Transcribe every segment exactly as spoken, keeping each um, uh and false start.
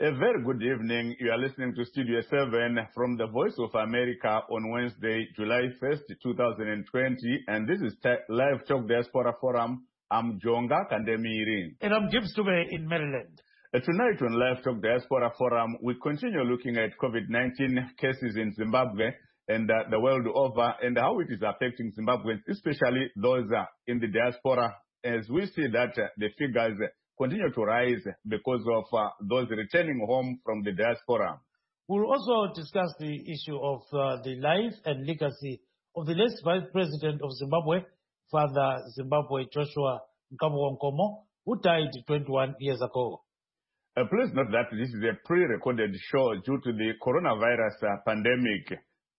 A very good evening. You are listening to Studio seven from the Voice of America on Wednesday, July first, two thousand twenty. And this is Live Talk Diaspora Forum. I'm Jonga Kandemiri. And I'm Gibbs Dube in Maryland. Uh, tonight on Live Talk Diaspora Forum, we continue looking at COVID nineteen cases in Zimbabwe and uh, the world over and how it is affecting Zimbabweans, especially those uh, in the diaspora, as we see that uh, the figures uh, continue to rise because of uh, those returning home from the diaspora. We'll also discuss the issue of uh, the life and legacy of the late Vice President of Zimbabwe, Father Zimbabwe Joshua Mkamuka Nkomo, who died twenty-one years ago. Uh, please note that this is a pre-recorded show due to the coronavirus uh, pandemic.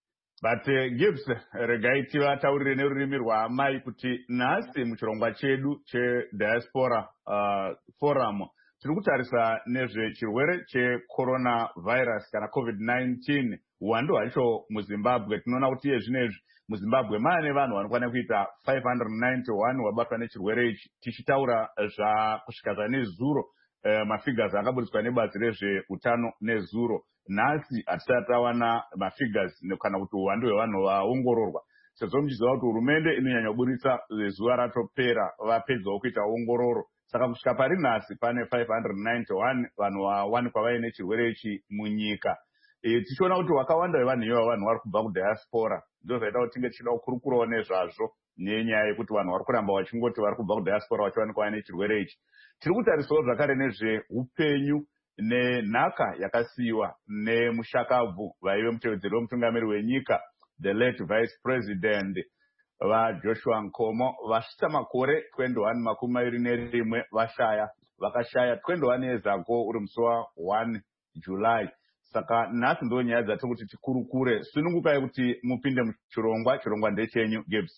But uh, Gibbs regaiti vataurire nerurimi rwaamai kuti nhasi muchirongwa chedu chediaspora uh, forum tiri kutarisa nezvechirwere checoronavirus kana covid nineteen uwandu hwacho muZimbabwe. Tinoona kuti iye zvinezvi muZimbabwe maane vanhu vanokwana kuita five hundred ninety-one vabatwa nechirwere ichi, tichitaura zvakusvika zvanezuro uh, mafigures akaburiswa nebazi rezveutano nezuro. Nhasi hatisati tawana mafigures kana kuti uwandu hwevanhu vaongororwa, sezvo muchiziva kuti hurumende inonyanya kuburitsa zuva ratopera vapedzawo kuita ongororo. Saka kusvika pari nhasi pane five hundred ninety-one vanhu vawanikwa vaine chirwere ichi munyika. E, tichiona kuti wakawanda wevanhu ivo vanhu vari kubva kudiaspora. Ndo zvaita kuti tinge tichida kukurukurawo nezvazvo nenyaya yekuti vanhu vari kuramba vachingoti vari kubva kudiaspora vachiwanikwa vaine chirwere ichi. Tiri kutarisawo zvakare nezveupenyu nenhaka yakasiyiwa nemushakabvu vaive mutevedzeri wemutungamiri wenyika, the late Vice President vaJoshua Nkomo, vasvitsa makore twenty-one makumi maviri nerimwe vashaya, vakashaya twenty-one years ago uri musi wa-one July. Saka nhasi ndo nyaya dzatiri kuti tikurukure. Sunungukai kuti mupinde muchirongwa. Chirongwa ndechenyu, Gibbs.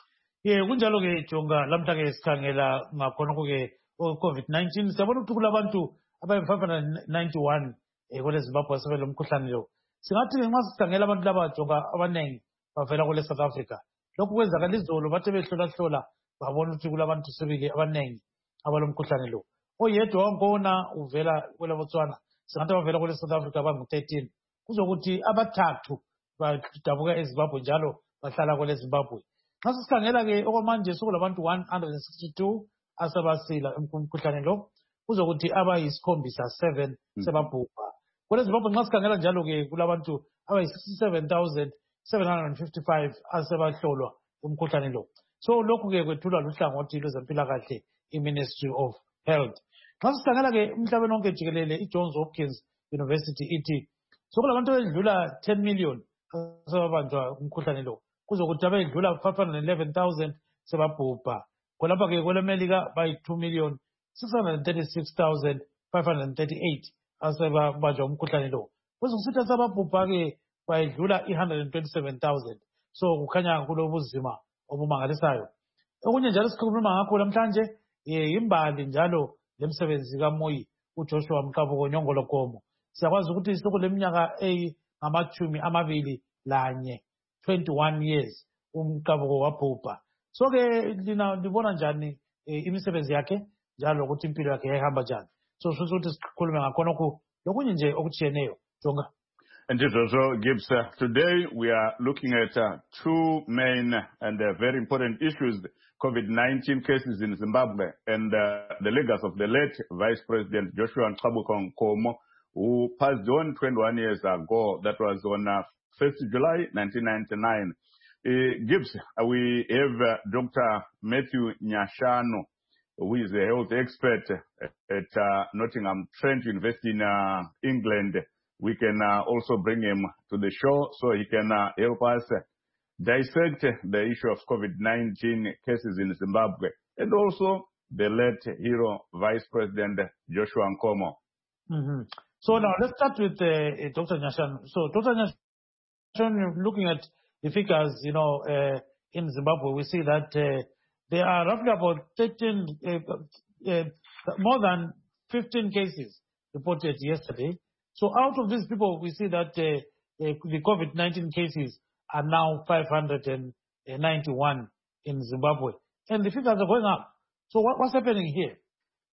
Ye kunjalo ke Jonga, lamhla ke sikhangela ngakhona ke COVID nineteen. Siyabona ukuthi kulabantu abayi five hundred ninety-one eh kule Zimbabwe asebele umkhuhlane lo. Singathi nxa sikhangela abantu laba Jonga abanengi bavela kule South Africa. Lokhu kwenzakala izolo bathe behlola hlola babona ukuthi kulabantu sebili abanengi abalomkhuhlane lo. Oyedwa wankona uvela kule Botswana, singathi bavela kule South Africa bangu thirteen. Kuzokuthi abathathu badabuka eZimbabwe njalo bahlala kule Zimbabwe. Nxa sikhangela ke okwamanje sokulabantu one hundred sixty-two asebasila umkhuhlane lo. Kuzokuthi abayisikhombisa seven sebabhubha. Kule Zimbabwe nxa sikhangela njalo ke kulabantu abayi sixty-seven thousand seven hundred fifty-five asebahlolwa umkhuhlane lo. So lokhu ke kwethulwa luhlangothi lwezempilakahle, i-Ministry of Health. Nxa sikhangela ke emhlabeni wonke jikelele, i-Johns Hopkins University ithi sokulabantu abedlula ten million asebabanjwa umkhuhlane lo. Kuzokuthi abedlula five hundred eleven thousand sebabhubha. Kolapha ke kwelemelika bayi two million six hundred thirty-six thousand five hundred thirty-eight asebabanjwa umkhuhlane lo. Kuzokusithi asebabhubha ke bayedlula one hundred twenty-seven thousand. So kukhanya kulobuzima obumangalisayo. Okunye njalo sikhuluma ngakho namhlanje imbali njalo lemsebenzi kaMoyi uJoshua Mkamuka Nkomo. Siyakwazi ukuthi sokuleminyaka eyingamachumi amabili lanye, twenty-one years uMkamuka wabhubha. So ke lina libona njani imisebenzi yakhe njalo ukuthi impilo yakhe yayihamba njani? So sho ukuthi sikhulume ngakhonokho lokunye nje okutshiyeneyo. Jonga. And also, Gibbs, uh, today we are looking at uh, two main and uh, very important issues: COVID nineteen cases in Zimbabwe and uh, the legacy of the late Vice President Joshua Mkamuka Nkomo, who passed on twenty-one years ago. That was on uh, first July nineteen ninety-nine. Uh, Gibbs, uh, we have uh, Doctor Matthew Nyashano, who is a health expert at uh, Nottingham Trent University in uh, England. We can uh, also bring him to the show so he can uh, help us uh, dissect the issue of COVID nineteen cases in Zimbabwe and also the late hero Vice President Joshua Nkomo. Mm-hmm. So now let's start with uh, Doctor Nyashano. So Doctor Nyashano, looking at the figures, you know, uh, in Zimbabwe, we see that uh, there are roughly about thirteen, uh, uh, more than fifteen cases reported yesterday. So out of these people, we see that uh, uh, the COVID nineteen cases are now five hundred ninety-one in Zimbabwe. And the figures are going up. So what, what's happening here?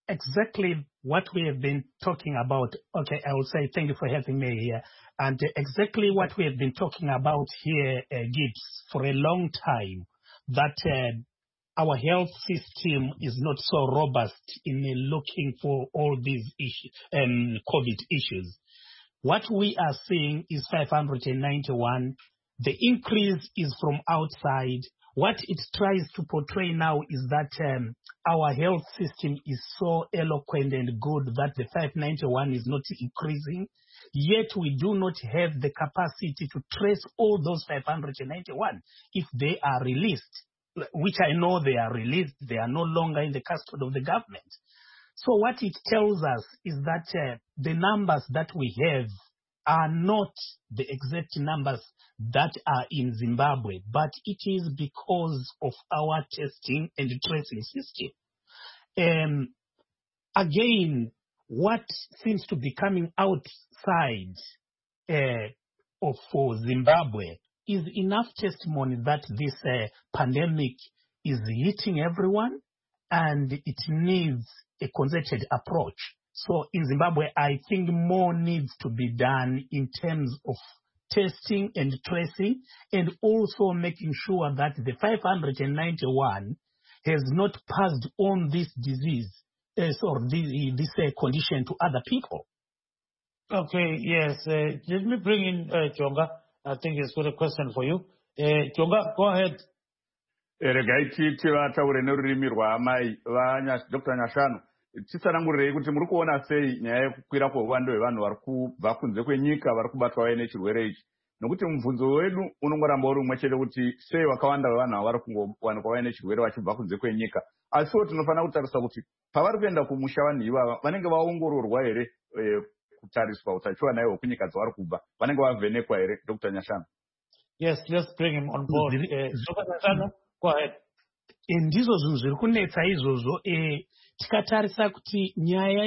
exactly what we have been talking about. Okay, I will say thank you for having me here. And uh, exactly what we have been talking about here, uh, Gibbs, for a long time, that uh, our health system is not so robust in uh, looking for all these issues, um, COVID issues. What we are seeing is five hundred ninety-one. The increase is from outside. What it tries to portray now is that um, our health system is so eloquent and good that the five ninety-one is not increasing. Yet we do not have the capacity to trace all those five hundred ninety-one if they are released, which I know they are released. They are no longer in the custody of the government. So what it tells us is that uh, the numbers that we have are not the exact numbers that are in Zimbabwe, but it is because of our testing and tracing system. Um, again, what seems to be coming outside uh, of for Zimbabwe is enough testimony that this uh, pandemic is hitting everyone and it needs a concerted approach. So in Zimbabwe, I think more needs to be done in terms of testing and tracing, and also making sure that the five hundred ninety-one has not passed on this disease uh, or the, this uh, condition to other people. Okay, yes. Uh, let me bring in uh, Chonga. I think he's got a question for you. Uh, Chonga, go ahead. regai tivataure nerurimi rwaamai Doctor Nyashanu, tisanangurei kuti muri kuona sei nyaya yekukwira kweuwando hwevanhu vari kubva kunze kwenyika vari kubatwa vaine chirwere ichi, nokuti mubvunzo wedu unongoramba uri umwe chete kuti sei wakawanda vevanhu ava vari kungowanikwa vaine chirwere vachibva kunze kwenyika. Asiwo tinofanira kutarisa kuti pavari kuenda kumusha vanhu ivava vanenge vaongororwa here kutariswa utachiwana ihwo kunyika dzavari kubva, vanenge vavhenekwa here? Doctor Nyashanu. Yes, let's bring him on board. Uh, Doctor Nyashanu, go ahead. Ndizvo zvinhu zviri kunetsa izvozvo. Tikatarisa kuti nyaya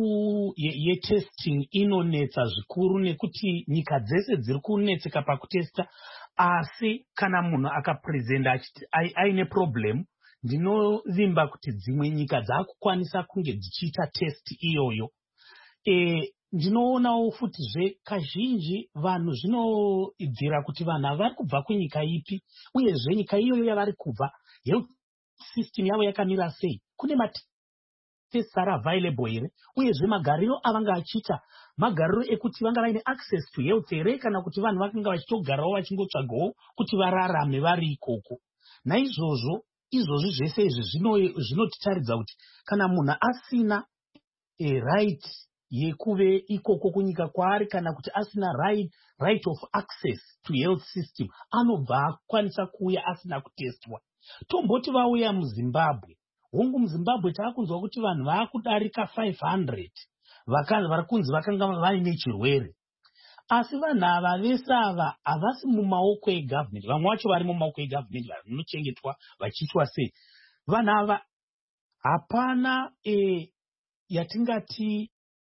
yetesting inonetsa zvikuru nekuti nyika dzese dziri kunetseka pakutesta, asi kana munhu akaprezenda achiti aine problem, ndinovimba kuti dzimwe nyika dzakukwanisa kunge dzichiita test iyoyo. E, ndinoonawo futizve kazhinji vanhu zvinobvira kuti vanhu ava vari kubva kunyika ipi, uyezve nyika iyoyo yavari kubva health system yavo yakamira sei, kune matests ari available here, uyezve magariro avanga achiita magariro ekuti vanga vaine access to health here, kana kuti vanhu vakanga vachitogarawo vachingotsvagawo kuti vararame vari ikoko. Naizvozvo izvozvi zvese izvi zvinotitaridza kuti kana munhu asina a right yekuve ikoko kunyika kwaari, kana kuti asina right, right of access to health system, anobva akwanisa kuuya asina kutestwa. Tomboti vauya muZimbabwe, hongu muZimbabwe taakunzwa kuti vanhu vaakudarika five hundred vari kunzi vakanga vaine chirwere, asi vanhu ava vese ava havasi mumaoko egovernment, vamwe vacho vari mumaoko egovernment vanochengetwa vachiitwa sei. Vanhu ava hapana e, yatingati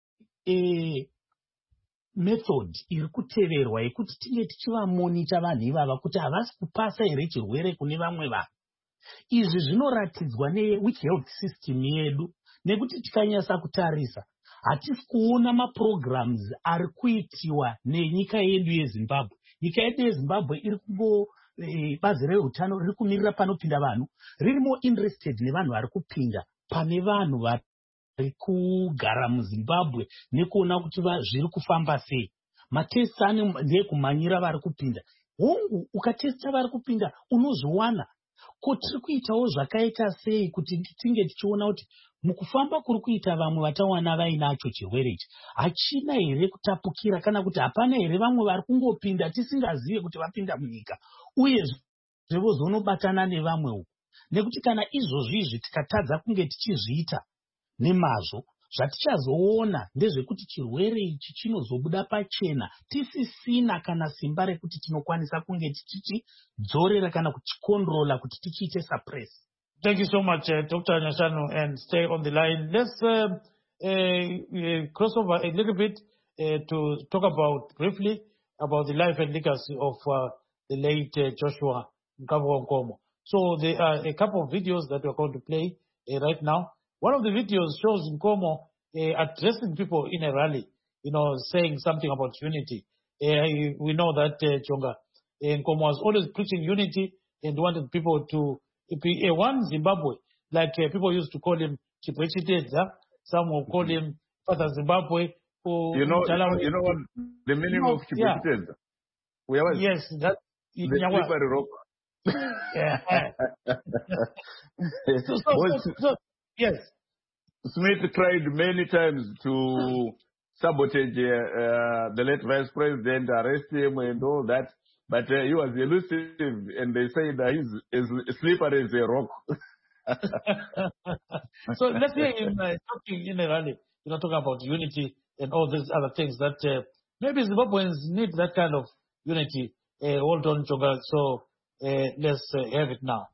e, method iri kuteverwa yekuti tinge tichivamonita vanhu ivava kuti havasi kupasa here chirwere kune vamwe vanhu. Izvi zvinoratidzwa newhich health system yedu, nekuti tikanyasa kutarisa hatisi kuona maprograms ari kuitiwa nenyika yedu yeZimbabwe. Nyika yedu yeZimbabwe iri kungo e, bazi reutano riri kumirira panopinda vanhu, riri more interested nevanhu vari kupinda pane vanhu vari kugara muZimbabwe nekuona kuti zviri kufamba sei. Matesti ane ndeekumanyira vari kupinda. Hongu ukatesta vari kupinda unozviwana. Ko tiri kuitawo zvakaita sei kuti tinge tichiona kuti mukufamba kuri kuita vamwe vatawana vainacho chirwere ichi hachina here kutapukira, kana kuti hapana here vamwe vari kungopinda tisingazive kuti vapinda munyika, uye zvevozonobatana nevamwe uku. Nekuti kana izvozvi izvi tikatadza kunge tichizviita nemazvo, zvatichazoona ndezvekuti chirwere ichi chinozobuda pachena tisisina kana simba rekuti tinokwanisa kunge tichichidzorera kana kuchikondrola kuti tichiite suppress. Thank you so much, uh, Doctor Nyashanu, and stay on the line. Let's uh, uh, uh, cross over a little bit uh, to talk about briefly about the life and legacy of uh, the late uh, Joshua Nkabo Nkomo. So there are a couple of videos that we're going to play uh, right now. one of the videos shows Nkomo uh, addressing people in a rally, you know, saying something about unity. Uh, we know that uh, Chonga uh, Nkomo was always preaching unity and wanted people to be a one Zimbabwe, like uh, people used to call him Chipwechitedza. Some will call him Father Zimbabwe. Who, you know, you know, you know what the meaning you know, of Chipwechitedza? Yeah. Yes, that the slippery rock. Yeah. so, so, so, so, yes. Smith tried many times to sabotage uh, uh, the late vice president, arrest him and all that, but uh, he was elusive, and they say that he's as slippery as a rock. So let's hear him uh, talking in a rally, you know, talking about unity and all these other things that uh, maybe Zimbabweans need that kind of unity. Uh, hold on, Chonga. So uh, let's uh, have it now.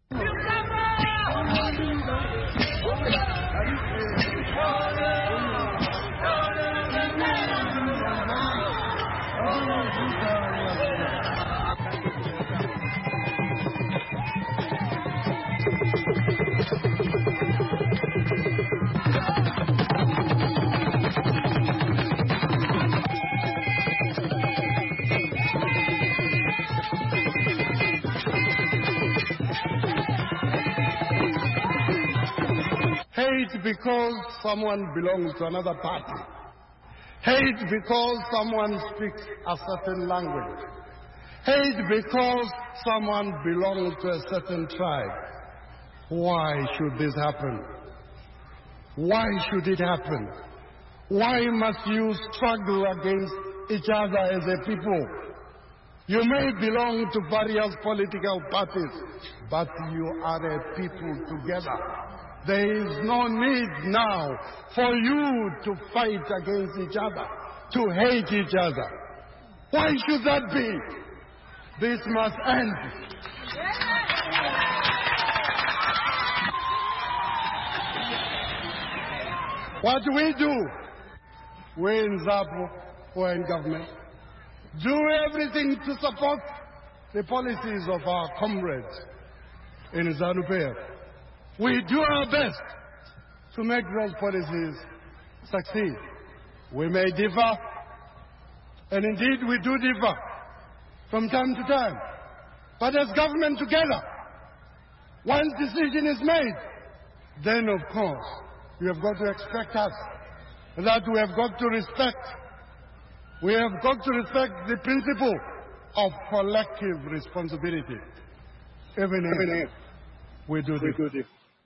Hate because someone belongs to another party. Hate because someone speaks a certain language. Hate because someone belongs to a certain tribe. Why should this happen? Why should it happen? Why must you struggle against each other as a people? You may belong to various political parties, but you are a people together. There is no need now for you to fight against each other, to hate each other. Why should that be? This must end. What do we do? We in ZAPU, who are in government, do everything to support the policies of our comrades in ZANU-PF. We do our best to make those policies succeed. We may differ, and indeed we do differ from time to time. But as government together, once decision is made, then of course you have got to expect us, that we have got to respect. We have got to respect the principle of collective responsibility. Even if we do this.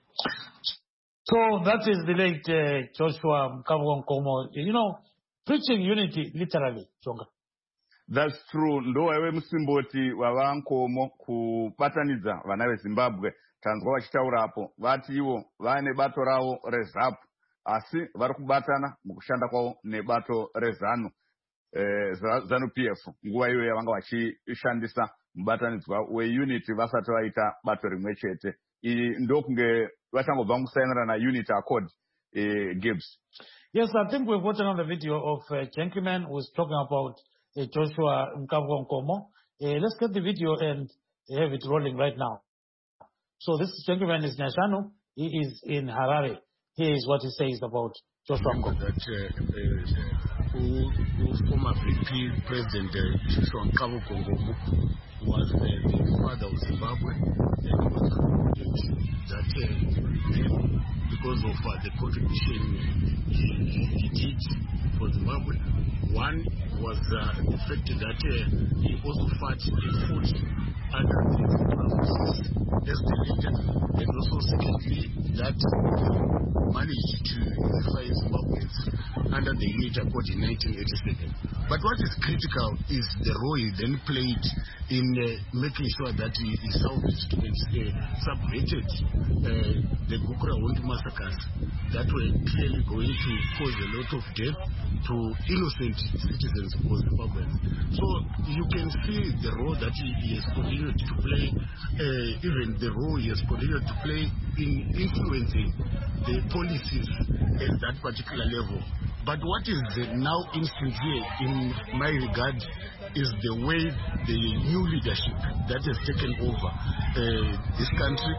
So that is the late uh, Joshua Mkamgo Nkomo, you know, preaching unity literally, Chonga. That's true. Ndo wewe msimboti wa Nkomo kubatanidza vana veZimbabwe tanzwa vachitaura hapo vati ivo vane bato ravo reZAPU asi vari kubatana mukushanda kwavo nebato reZANU eh, ZANU-PF nguva iyo yavanga vachishandisa mubatanidzwa weunity vasati vaita bato rimwe chete. Iyi ndokunge vachangobva mukusainira na unity accord uh, Gibbs. Yes, I think we've watched another video of uh, Gentleman who's talking about uh, Joshua Mkamgo Nkomo. Uh, let's get the video and have it rolling right now. So this gentleman is Nyashanu. He is in Harare. Here is what he says about Joshua Nkomo. That uh, uh, who, who former V P President uh, Joshua Mkamgo Nkomo was uh, the father of Zimbabwe, and he was concluded that uh, because of uh, the contribution he, he did for Zimbabwe, one was uh, the fact that uh, he also fought and fought under the forces as the leader, and also secondly that managed to unify Zimbabweans under the Unity Accord in nineteen eighty-seven. But what is critical is the role he then played in uh, making sure that he, he salvaged and uh, subverted uh, the Gukura Wound massacres that were clearly going to cause a lot of death to innocent citizens of Zimbabwe. So you can see the role that he, he has continued to play, uh, even the role he has continued to play in influencing the policies at that particular level. But what is now instant here, in my regard, is the way the new leadership that has taken over uh, this country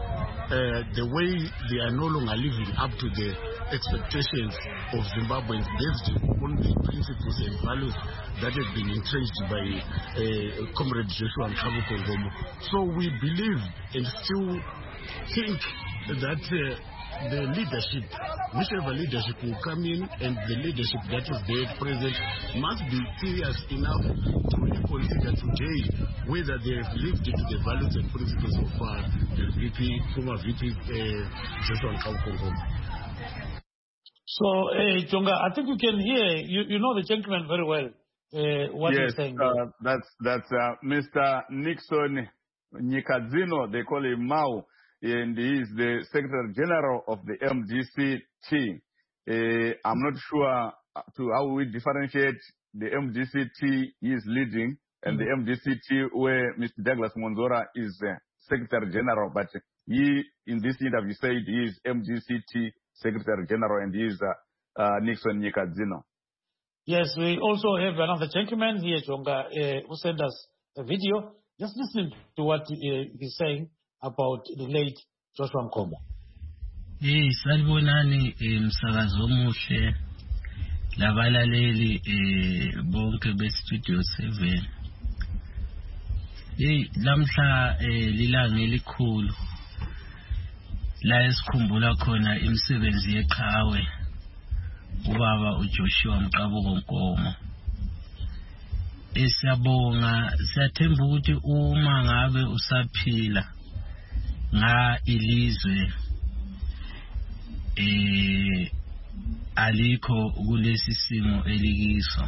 uh, the way they are no longer living up to the expectations of Zimbabweans based on the principles and values that have been entrenched by uh, Comrade Joshua Nkavuko Ngomo. So we believe and still think that uh, the leadership, whichever leadership will come in, and the leadership that is there at present must be serious enough to really consider today whether they have lived into the values and principles of uh, the V P, former V P uh, Joshua Nkavuko Ngomo. So, uh, Chonga, I think you can hear, you, you know the gentleman very well, uh, what yes, he's saying. Uh, that's that's uh, Mister Nixon Nyikadzino, they call him Mao, and he is the Secretary General of the M D C T. Uh, I'm not sure to how we differentiate the M D C T he is leading and mm-hmm. the M D C T where Mister Douglas Monzora is uh, Secretary General, but he in this interview said he is M D C T Secretary General and he is uh, uh, Nixon Nyikadzino. Yes, we also have another gentleman here, Chonga, uh, who sent us a video. Just listen to what uh, he's saying about the late Joshua Nkomo. Eh salibonani umsakazo omuhle labalaleli eh bonke be Studio seven. Eh lamhla eh lilanga elikhulu la esikhumbula khona imisebenzi yeqhawe ubaba uJoshua Mqabuko Nkomo. Esiyabonga siyathemba ukuthi uma ngabe usaphila nga ilizwe eh alikho kulesi simo elikiso.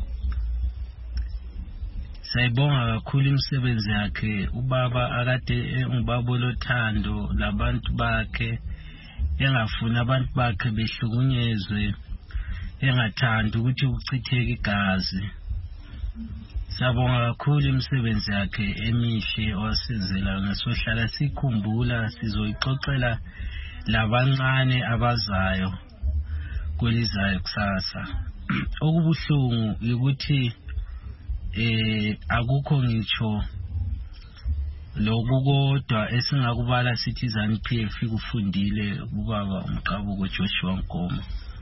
Sayibonga kakhulu imisebenzi yakhe ubaba akade ngubaba lothando labantu bakhe engafuna abantu bakhe behlukunyezwe engathanda ukuthi ukuchitheke igazi. Sabonga kakhulu imisebenzi yakhe emihle owasenzela ngasohlala sikhumbula sizoyixoxela labancane abazayo kwelizayo kusasa. Okubuhlungu ukuthi eh akukho ngitsho lokukodwa esingakubala sithi ZANU P F ikufundile ubaba uMqabuko Joshua Nkomo.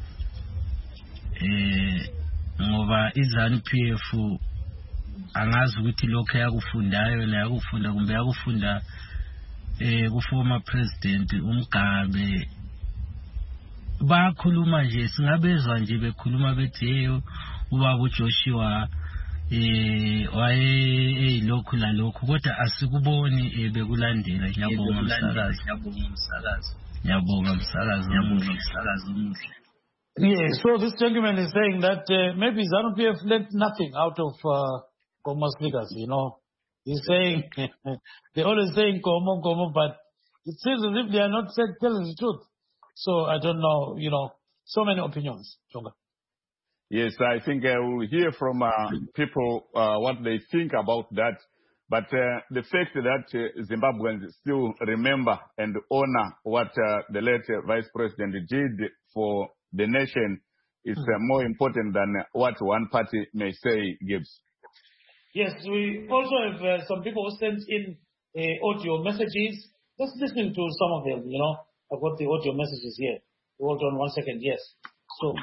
Eh ngoba iZANU P F angazi ukuthi lokho yakufundayo la yakufunda kumbe yakufunda eh ku former president uMgabe bakhuluma nje singabezwa nje bekhuluma bethi hey ubaba uJoshua eh waye lokhu la lokhu kodwa asikuboni bekulandela. Ngiyabonga umsakazi, ngiyabonga umsakazi, ngiyabonga umsakazi, ngiyabonga umsakazi omuhle. Yeah, so this gentleman is saying that uh, maybe ZANU P F learned nothing out of uh, Nkomo's legacy, you know. He's saying, they're always saying Nkomo, Nkomo, but it seems as if they are not telling the truth. So I don't know, you know, so many opinions, Chonga. Yes, I think uh, we'll hear from uh, people uh, what they think about that. But uh, the fact that uh, Zimbabweans still remember and honor what uh, the late uh, Vice President did for the nation is uh, more important than what one party may say, Gibbs. Yes, we also have uh, some people who sent in uh, audio messages. Let's listen to some of them, you know. I've got the audio messages here. Hold on one second, yes. So,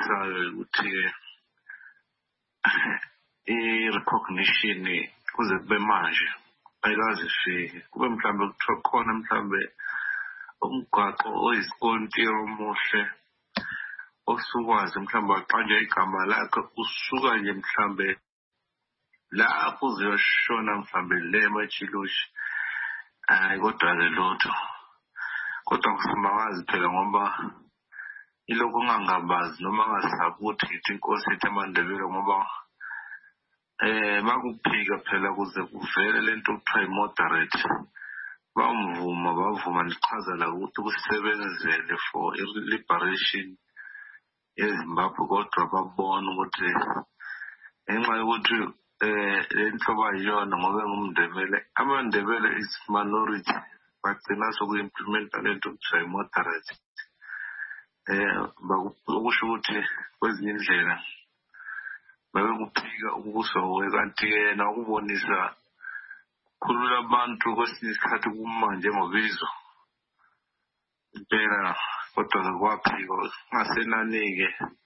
recognition kuze kube manje ayikaze ifike kube mhlambe kuthiwa khona mhlambe umgwaqo oyisikontiri omuhle osukwazi mhlambe waqanja igama lakhe usuka nje mhlambe lapho uzoshona mhlambe le emachilushi hayi kodwa ke lotho kodwa kusimawazi phela ngoba iloko ungangabazi noma ngasabuthi ithi inkosi ithi amandebele ngoba eh bakuphika phela kuze kuvele lento okuthiwa moderate bamvuma bavuma lichaza la ukuthi kusebenzele for liberation eZimbabwe kodwa babona ukuthi enxa yokuthi eh lento bayona ngoba ngumndebele amandebele is minority bagcina sokuimplementa lento okuthiwa moderate eh bakusho ukuthi kwezinye indlela babe kuphika ukusowe kanti yena ukubonisa khulula abantu kwesinye isikhathi kuma njengobizo impela kodwa kwaphiko ngasenani-ke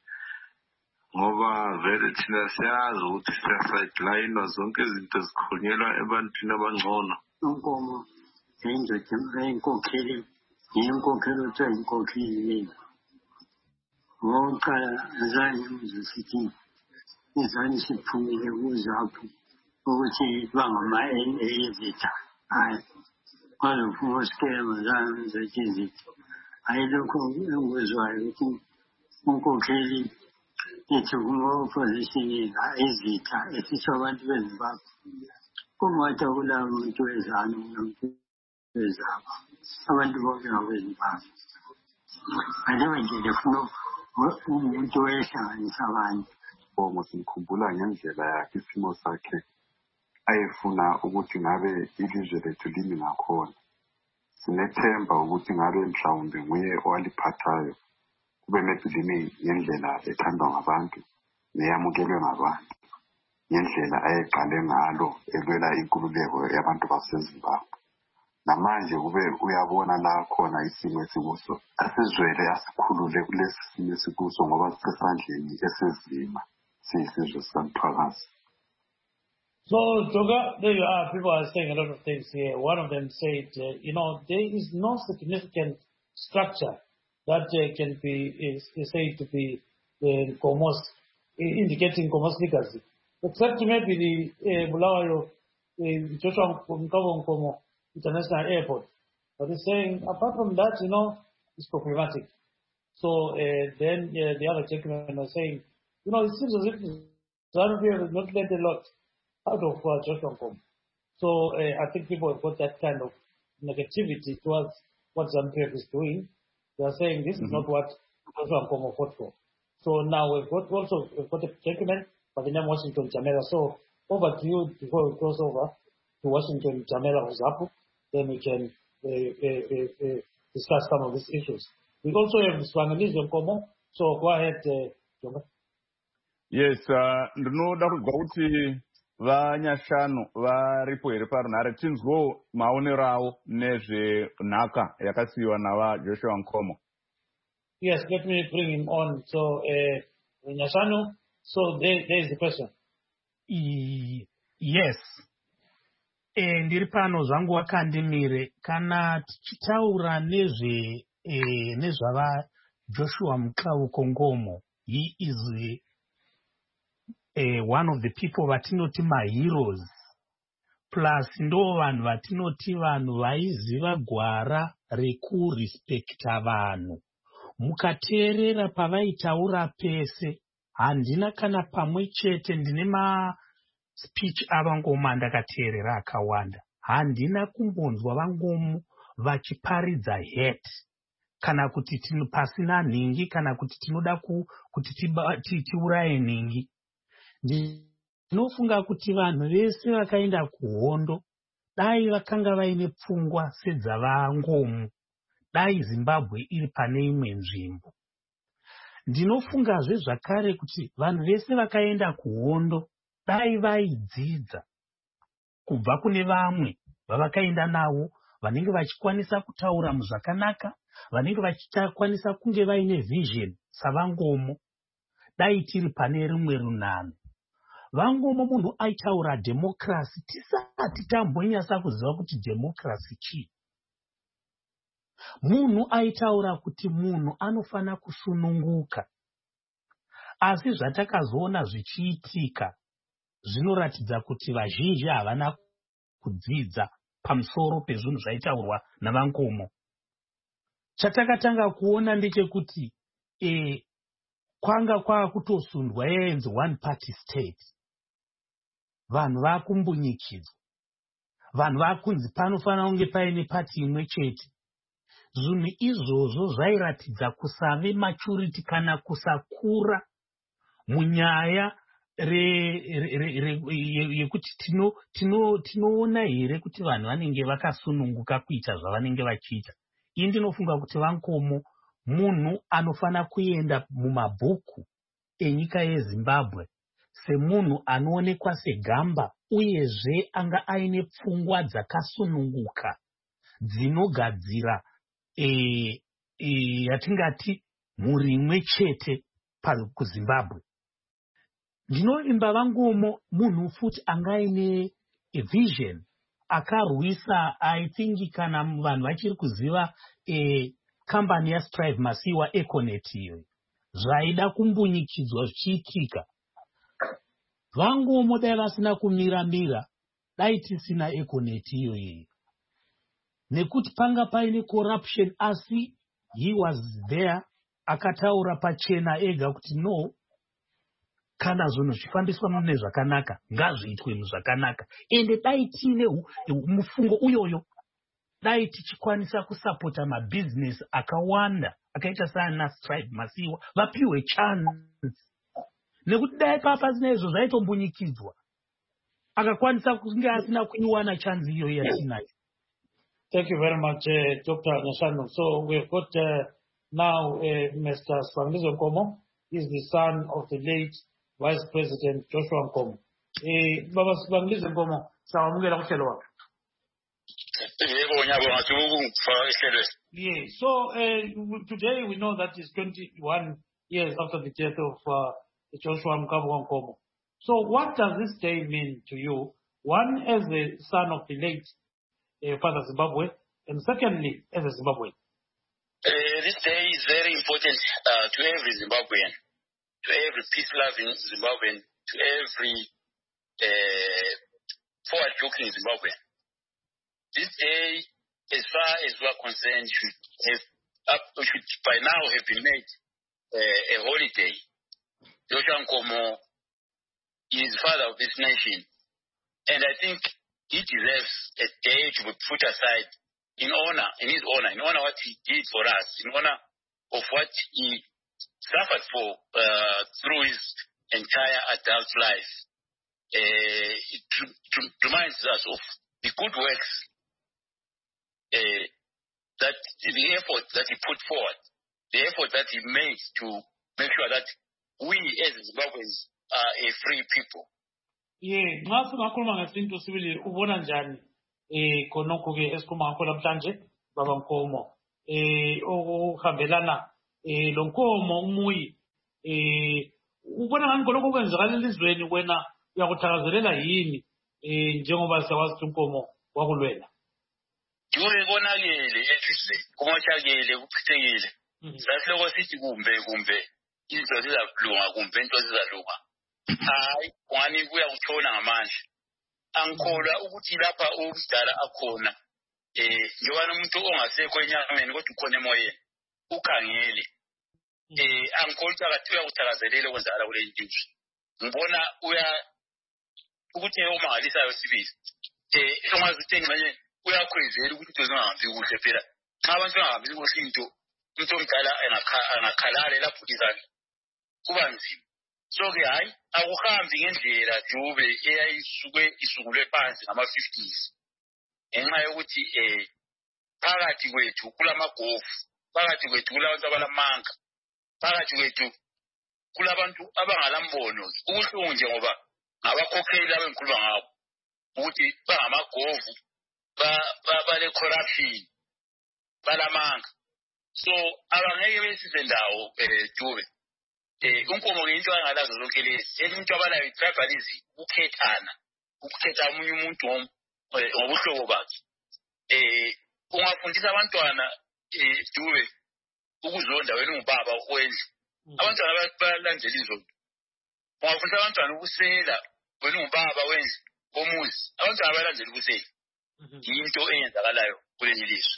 ngoba vele thina siyazi ukuthi siyasidelayinwa zonke izinto zikhulunyelwa ebantwini abangcono. Inkomo yayindoda yayinkokheli yinkokheli othiwa yinkokheli leyo. Ngokuqala azange ngizisithi izange siphumile kuzapho ukuthi bangama-N A zitha. Hayi kwalokhu usikema zange ngizothi izitha. Hayi lokho engikuzwayo ukuthi unkokheli ethu kuma-opposition izitha esitho abantu bezimbabwe. Kumathi akulawo umuntu wezanu nomuntu wezabo. Abantu bonke ngabezimbabwe. Ngaleyo ndlela funa umuntu wayehlanganisa abantu. Bongo simkhumbula ngendlela yakhe isimo sakhe ayefuna ukuthi ngabe ilizwe lethu limi ngakhona. Sinethemba ukuthi ngabe mhlawumbe nguye owaliphathayo kube maybe limi ngendlela ethandwa ngabantu neyamukelwe ngabantu. Ngendlela ayeqale ngalo elwela inkululeko yabantu baseZimbabwe. Namanje kube uyabona la khona isimo esikuso asizwele asikhulule kulesi simo esikuso ngoba sisesandleni esizima siyisizwe sikaMthwakazi. So, Joga, there you are. People are saying a lot of things here. One of them said, uh, you know, there is no significant structure that uh, can be is, is said to be uh, Nkomos, indicating Nkomos legacy, except maybe the uh, Bulawayo uh, Joshua Nkomo International Airport. But he's saying, apart from that, you know, it's problematic. So uh, then uh, the other gentlemen are saying, you know, it seems as if Zanu has not learned a lot out of uh, Joshua Nkomo. So uh, I think people have got that kind of negativity towards what Zanu is doing. They are saying this mm-hmm. is not what Joshua Nkomo fought for. So now we've got also we've got a gentleman by the name Washington Jamela. So over to you before we cross over to Washington Jamela Zapu, then we can uh, uh, uh, uh, discuss some of these issues. We also have Swangalizi Nkomo. So go ahead, uh, Jonga. Yes, ndinoda kuzwa kuti vanyashanu varipo here parunhare tinzwo maonero avo nezvenhaka yakasiyiwa navaJoshua Nkomo. Yes, let me bring him on. So, uh, Nyashanu, so there, there is the question. E, yes. E, ndiri pano zvangu wakandimire kana tichitaura nezve e, nezvava Joshua Mukauko Nkomo. He is a, one of the people vatinoti maheroes. Plus ndo vanhu vatinoti vanhu vaiziva gwara rekurespecta vanhu. Mukateerera pavaitaura pese, handina kana pamwe chete ndine ma speech avangomu andakateerera akawanda. Handina kumbonzwa vangomu vachiparidza hate kana kuti tino pasina nhingi kana kuti tinoda ku, kuti tiuraye nhingi. Ndinofunga kuti vanhu vese vakaenda kuhondo dai vakanga vaine pfungwa sedzavangomu, dai Zimbabwe iri pane imwe nzvimbo. Ndinofungazve zvakare kuti vanhu vese vakaenda kuhondo dai vaidzidza kubva kune vamwe vavakaenda navo vanenge vachikwanisa kutaura muzvakanaka, vanenge vachikwanisa kunge vaine vision savangomo, dai tiri pane rimwe runano. Vangomo munhu aitaura democracy tisati tambonyasa kuziva kuti democracy chii. Munhu aitaura kuti munhu anofana kusununguka. Asi zvatakazoona zvichiitika zvinoratidza kuti vazhinji havana kudzidza pamusoro pezvinhu zvaitaurwa navangomo. Chatakatanga kuona ndechekuti e, kwanga kwava kutosundwa yenzi one party state. Vanhu vakumbunyikidzwa. Vanhu vakunzi panofana kunge paine pati imwe chete. Zvinhu izvozvo zvairatidza kusave maturity kana kusakura munyaya yekuti tinoona tino, tino here kuti vanhu vanenge vakasununguka kuita zvavanenge vachiita. Ini ndinofunga kuti Vankomo munhu anofana kuenda mumabhuku enyika yeZimbabwe semunhu anoonekwa segamba uyezve anga aine pfungwa dzakasununguka dzinogadzira E, yatingati mhuri imwe chete kuZimbabwe. Ndinovimba vangumo munhu futi angaine vision akarwisa, I think kana vanhu vachiri kuziva kambani yaStrive Masiwa Econet iyo zvaida kumbunyikidzwa zvichiitika. Vangumo dai vasina kumira-mira dai tisina Econet iyo iyi, nekuti panga paine corruption, asi he was there akataura pachena ega kuti no, kana zvinhu zvifambiswa mune zvakanaka ngazviitwe zvakanaka. Ende dai tiine mufungo uyoyo dai tichikwanisa kusapota mabhizinesi akawanda akaita sana Strive Masiwa vapiwe chance, nekuti dai papa zina izvo zvaitombunyikidzwa akakwanisa kunge asina kuiwana chance iyo yatinayo. Thank you very much, uh, Doctor Nyashanu. So we've got uh, now uh, Mister Sibanganiso Nkomo. He's the son of the late Vice President Joshua Nkomo. Eh, Baba Sibanganiso Nkomo, sawamukela kuhlelo wakho. Yeah. So uh, today we know that it's twenty-one years after the death of uh, Joshua Nkomo. So what does this day mean to you? One, as the son of the late uh, Father Zimbabwe, and secondly, as a Zimbabwean. Uh, this day is very important uh, to every Zimbabwean, to every peace-loving Zimbabwean, to every uh, forward-looking Zimbabwean. This day, as far as we are concerned, should have up, should by now have been made uh, a holiday. Joshua Nkomo is father of this nation, and I think he deserves a day to be put aside in honor, in his honor, in honor what he did for us, in honor of what he suffered for uh, through his entire adult life. Uh, it reminds us of the good works, uh, that the effort that he put forward, the effort that he made to make sure that we as Zimbabweans are a free people. Yeah, nxa singakhuluma ngesintu sibili ubona njani eh khonokho ke esikhuluma ngakho namhlanje Baba Nkomo eh okuhambelana eh lo Nkomo umuyi eh ubona ngani khonokho kwenzakala elizweni wena uyakuthakazelela yini eh njengoba siyawazi ukuthi Nkomo wakulwela? Jure konakele esizwe kumoshakele kuchithekile sasiloko sithi kumbe kumbe izinto zizalunga kumbe into zizalunga. Hayi kwani kuya kutshona ngamandla. Angikholwa ukuthi lapha umdala akhona eh njengoba umuntu ongasekho enyameni kodwa ukhona emoyeni ukhangele eh angikholwa ukuthi uyakuthakazelela okwenzakala kule ndizwe. Ngibona uya ukuthi umangalisayo sibili eh engazi ukuthi manje uyakhwezela ukuthi into zingahambi kuhle phela. Xa abantu bangahambi kuhle into umuntu omdala angakhalala lapho izani kuba nzima. So ke hayi akuhambi ngendlela Dube eyayisuke isukulwe phansi ngama fifties. Enxa yokuthi eh phakathi kwethu kulamagofu, phakathi kwethu kulabantu abalamanga, phakathi kwethu kulabantu abangalambono. Ubuhlungu nje ngoba ngabakhokheli abengikhuluma ngabo ukuthi bangamagofu, ba bale corruption, balamanga. So abangeke besize ndawo eh Dube. Eh Nkomo into angalazo zonke lezi into abalayo tribalism, ukukhethana, ukukhetha umunye umuntu ngobuhlobo bakhe. Eh ungafundisa abantwana eh Dube ukuzonda wena ungubaba okwendle. Abantwana balandela izondo. Ungafundisa abantwana ukusela wena ungubaba wendle omuzi. Abantwana balandela ukusela. Into eyenzakalayo kule lizwe.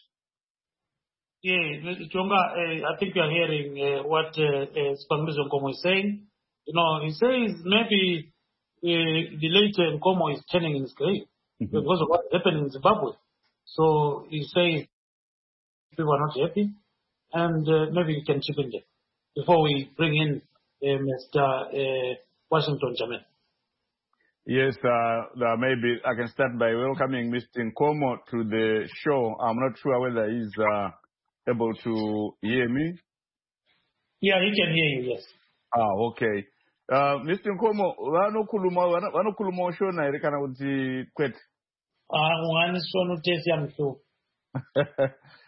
Yeah, Jonga, uh, I think you are hearing uh, what Sibanganiso uh, uh, Nkomo is saying. You know, he says maybe uh, the late Nkomo is turning in his grave mm-hmm. because of what happened in Zimbabwe. So he says people are not happy, and uh, maybe we can chip in there before we bring in uh, Mister Uh, Washington Jamin. Yes, uh, maybe I can start by welcoming Mister Nkomo to the show. I'm not sure whether he's uh, able to hear me. Yeah, he can hear you, yes. Ah, okay. Uh, Mister Nkomo, vanokhuluma vanokhuluma ushona here kana kuti kwete? Ah, ungani sona utesi yamhlupa.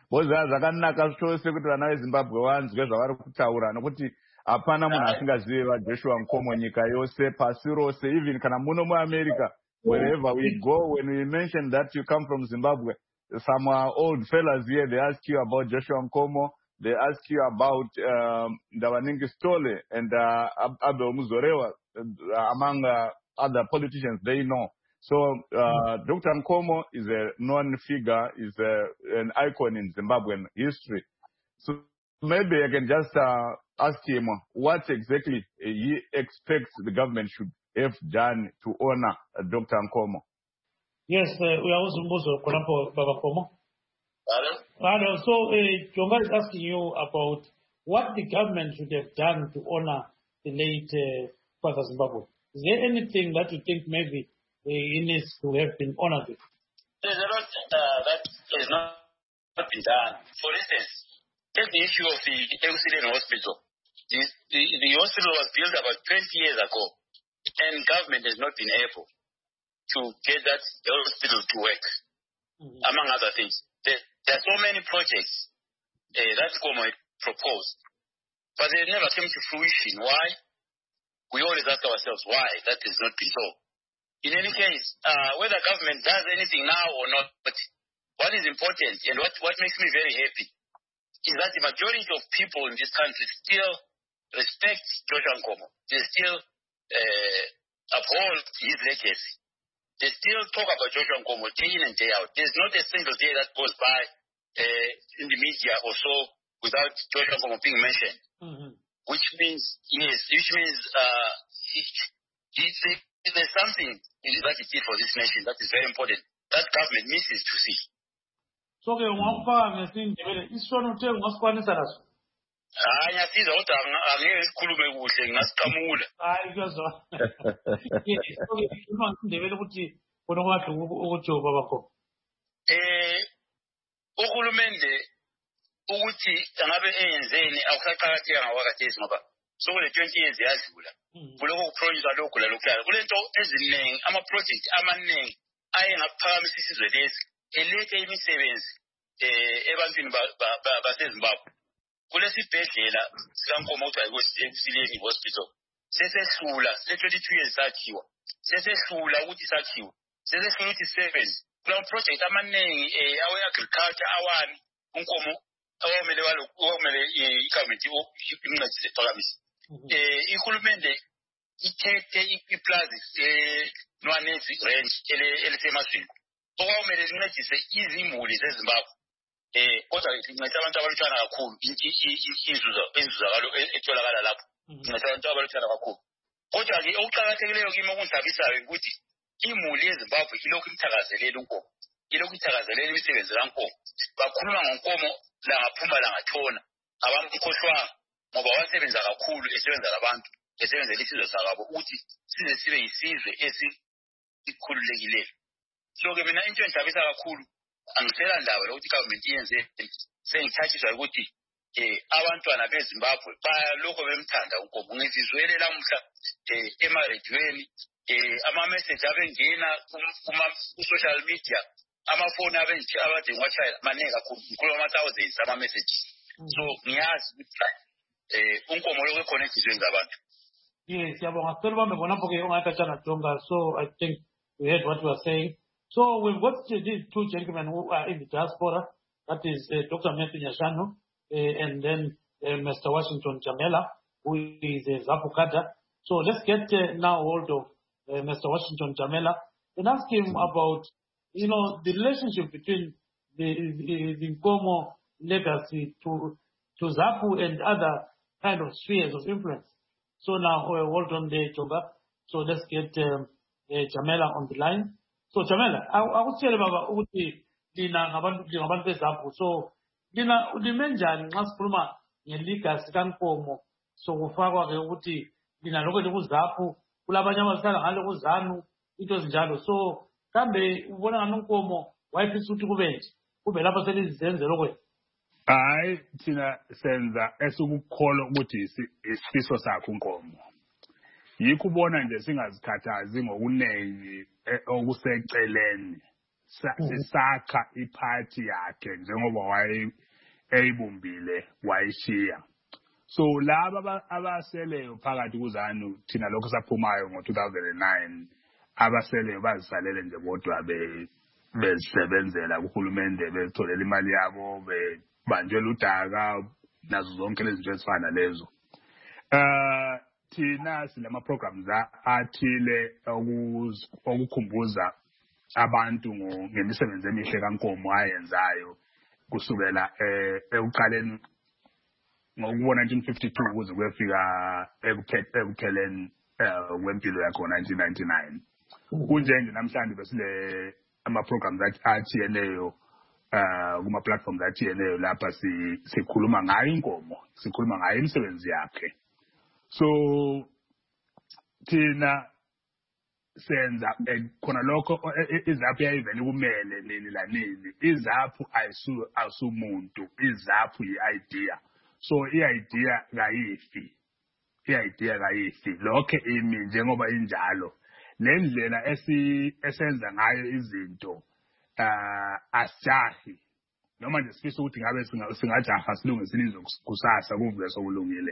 boza zvakanaka chose kuti vana veZimbabwe vanzwe zvavari kutaura nokuti hapana munhu asingaziva Joshua Nkomo nyika yose pasi rose, even kana muno muAmerica, wherever we go, when we mention that you come from Zimbabwe, some uh, old fellas here, they ask you about Joshua Nkomo, they ask you about um, Ndawaningi Stole and uh, Abel Muzorewa, uh, among uh, other politicians they know. So uh, Doctor Nkomo is a known figure, is a, an icon in Zimbabwean history. So maybe I can just uh, ask him what exactly he expects the government should have done to honor uh, Doctor Nkomo. Yes, uh, we are also Mbozo Konapo Baba Nkomo. Hello? Hello. So uh, Jonga is asking you about what the government should have done to honor the late uh, Father Zimbabwe. Is there anything that you think maybe uh, he needs to have been honored with? There's a lot uh, that has not, not been done. For instance, take the issue of the Euclidean Hospital. The, the, the hospital was built about twenty years ago, and government has not been able to get that hospital to work, mm-hmm. among other things. There, there are so many projects uh, that Nkomo had proposed, but they never came to fruition. Why? We always ask ourselves why that has not been so. In any case, uh, whether government does anything now or not, but what is important and what, what makes me very happy is that the majority of people in this country still respect Joshua Nkomo. They still uh, uphold his legacy. They still talk about Joshua Nkomo day in and day out. There's not a single day that goes by uh, in the media or so without Joshua Nkomo being mentioned. Mm-hmm. Which means, yes, which means uh, he, he, there's something that he did for this nation that is very important that government misses to see. So, okay, one part is in the issue of the Mosquanis. Ah, ngiyasiza kodwa angeke sikhulume kuhle ngasiqamula. Hayi kuzwa. Okay, uma ngindebele ukuthi bona kwathi ukujoba bakho. Eh uhulumende ukuthi angabe eyenzeni akusaqhakatheka ngawakathesi ngoba sokule twenty years yadlula. Kuloko kuproject lokho la lokho. Kulento eziningi ama project amaningi aye ngaphakamisa isizwe lesi elethe imisebenzi eh ebantwini baseZimbabwe. Kulesibhedlela sikaNkomo ukuthi ayikwesileni hospital sesehlula se twenty-two years sakhiwa sesehlula ukuthi sakhiwa sesehlula ukuthi seven kula project amaningi eh awe agriculture awani uNkomo awomele walokho awomele iCommittee imncedise phakamisa eh ihulumende ithethe iplaza eh Nwanezi range elisemaswini okwawumele incedise izimuli zeZimbabwe. Eh kodwa inceda abantu abalutshwana kakhulu inzuzo enzuzakalo etholakala lapho inceda abantu abalutshwana kakhulu kodwa ke okuqhakathekileyo kimi okundabisayo ukuthi imuli yeZimbabwe ilokhu imthakazelela uNkomo ilokhu ithakazelela imisebenzi kaNkomo bakhuluma ngoNkomo la ngaphuma la ngathona abamkhohlwanga ngoba wasebenza kakhulu esebenza labantu esebenzela isizwe sakabo ukuthi size sibe yisizwe esikhululekileyo. So ke mina into endabisa kakhulu angisela ndaba ukuthi government yenze sengithathiswa ukuthi eh abantwana beZimbabwe baloko bemthanda uNkomo ngizizwele lamuhla eh emaredweni eh ama message abengena kuma social media amafoni abenje abade ngwachayela maningi kakhulu kukhulu ama thousands ama messages. So ngiyazi ukuthi eh uNkomo lokho connectizwe ngabantu. Yes, yabonga sicela bambe bona porque ungakatshana Jonga. So I think we heard what you were saying. So we've got these two gentlemen who are in the diaspora, that is uh, Doctor Matthew Nyashanu uh, and then uh, Mister Washington Jamela, who is a Zapu Kada. So let's get uh, now hold of uh, Mister Washington Jamela and ask him about, you know, the relationship between the, the, the Nkomo legacy to, to Zapu and other kind of spheres of influence. So now uh, hold on there, Jonga. So let's get um, uh, Jamela on the line. So Jamela, akutshele baba ukuthi lina ngabantu ngabantu beZapu. So lina ulimenjani nxa sikhuluma ngelegacy kaNkomo sokufakwa ke ukuthi lina lokho likuZapu kulabanye abahlala ngale kuZanu into ezinjalo. So kambe ubona ngani uNkomo wayefisa ukuthi kube nje kube lapha selizenzela lokho. Hayi thina senza esukukholwa ukuthi isifiso sakhe uNkomo. Yikho ubona nje singazikhathazi ngokunengi okuseceleni sisakha iphathi yakhe njengoba waye eyibumbile wayishiya. So laba abaseleyo phakathi kuZANU thina lokho saphumayo ngo two thousand nine abaseleyo bazisalele nje bodwa be bezisebenzela kuhulumende betholela imali yabo bebanjela udaka nazo zonke lezi zinto ezifana lezo. Uh thina silama programs athile okukhumbuza abantu ngemisebenzi emihle kaNkomo ayenzayo kusukela ekuqaleni ngo nineteen fifty-two kuze kuyefika ekupheleni kwempilo yakhe ngo nineteen ninety-nine. Kunjenje namhlanje besile ama programs athiyeleyo uh kuma platforms athiyeleyo lapha sikhuluma ngayo inkomo, sikhuluma ngayo imisebenzi yakhe. So thina senza khona lokho izaphu yayivele kumele nini la nini. Izaphu ayisu asumuntu, izaphu yi-idea. So i-idea kayifi, i-idea kayifi lokho imi njengoba injalo. Lendlela esenza ngayo izinto uh asijahi noma nje sifisa ukuthi ngabe singajaha silungise ilizwe kusasa kuvuke sokulungile.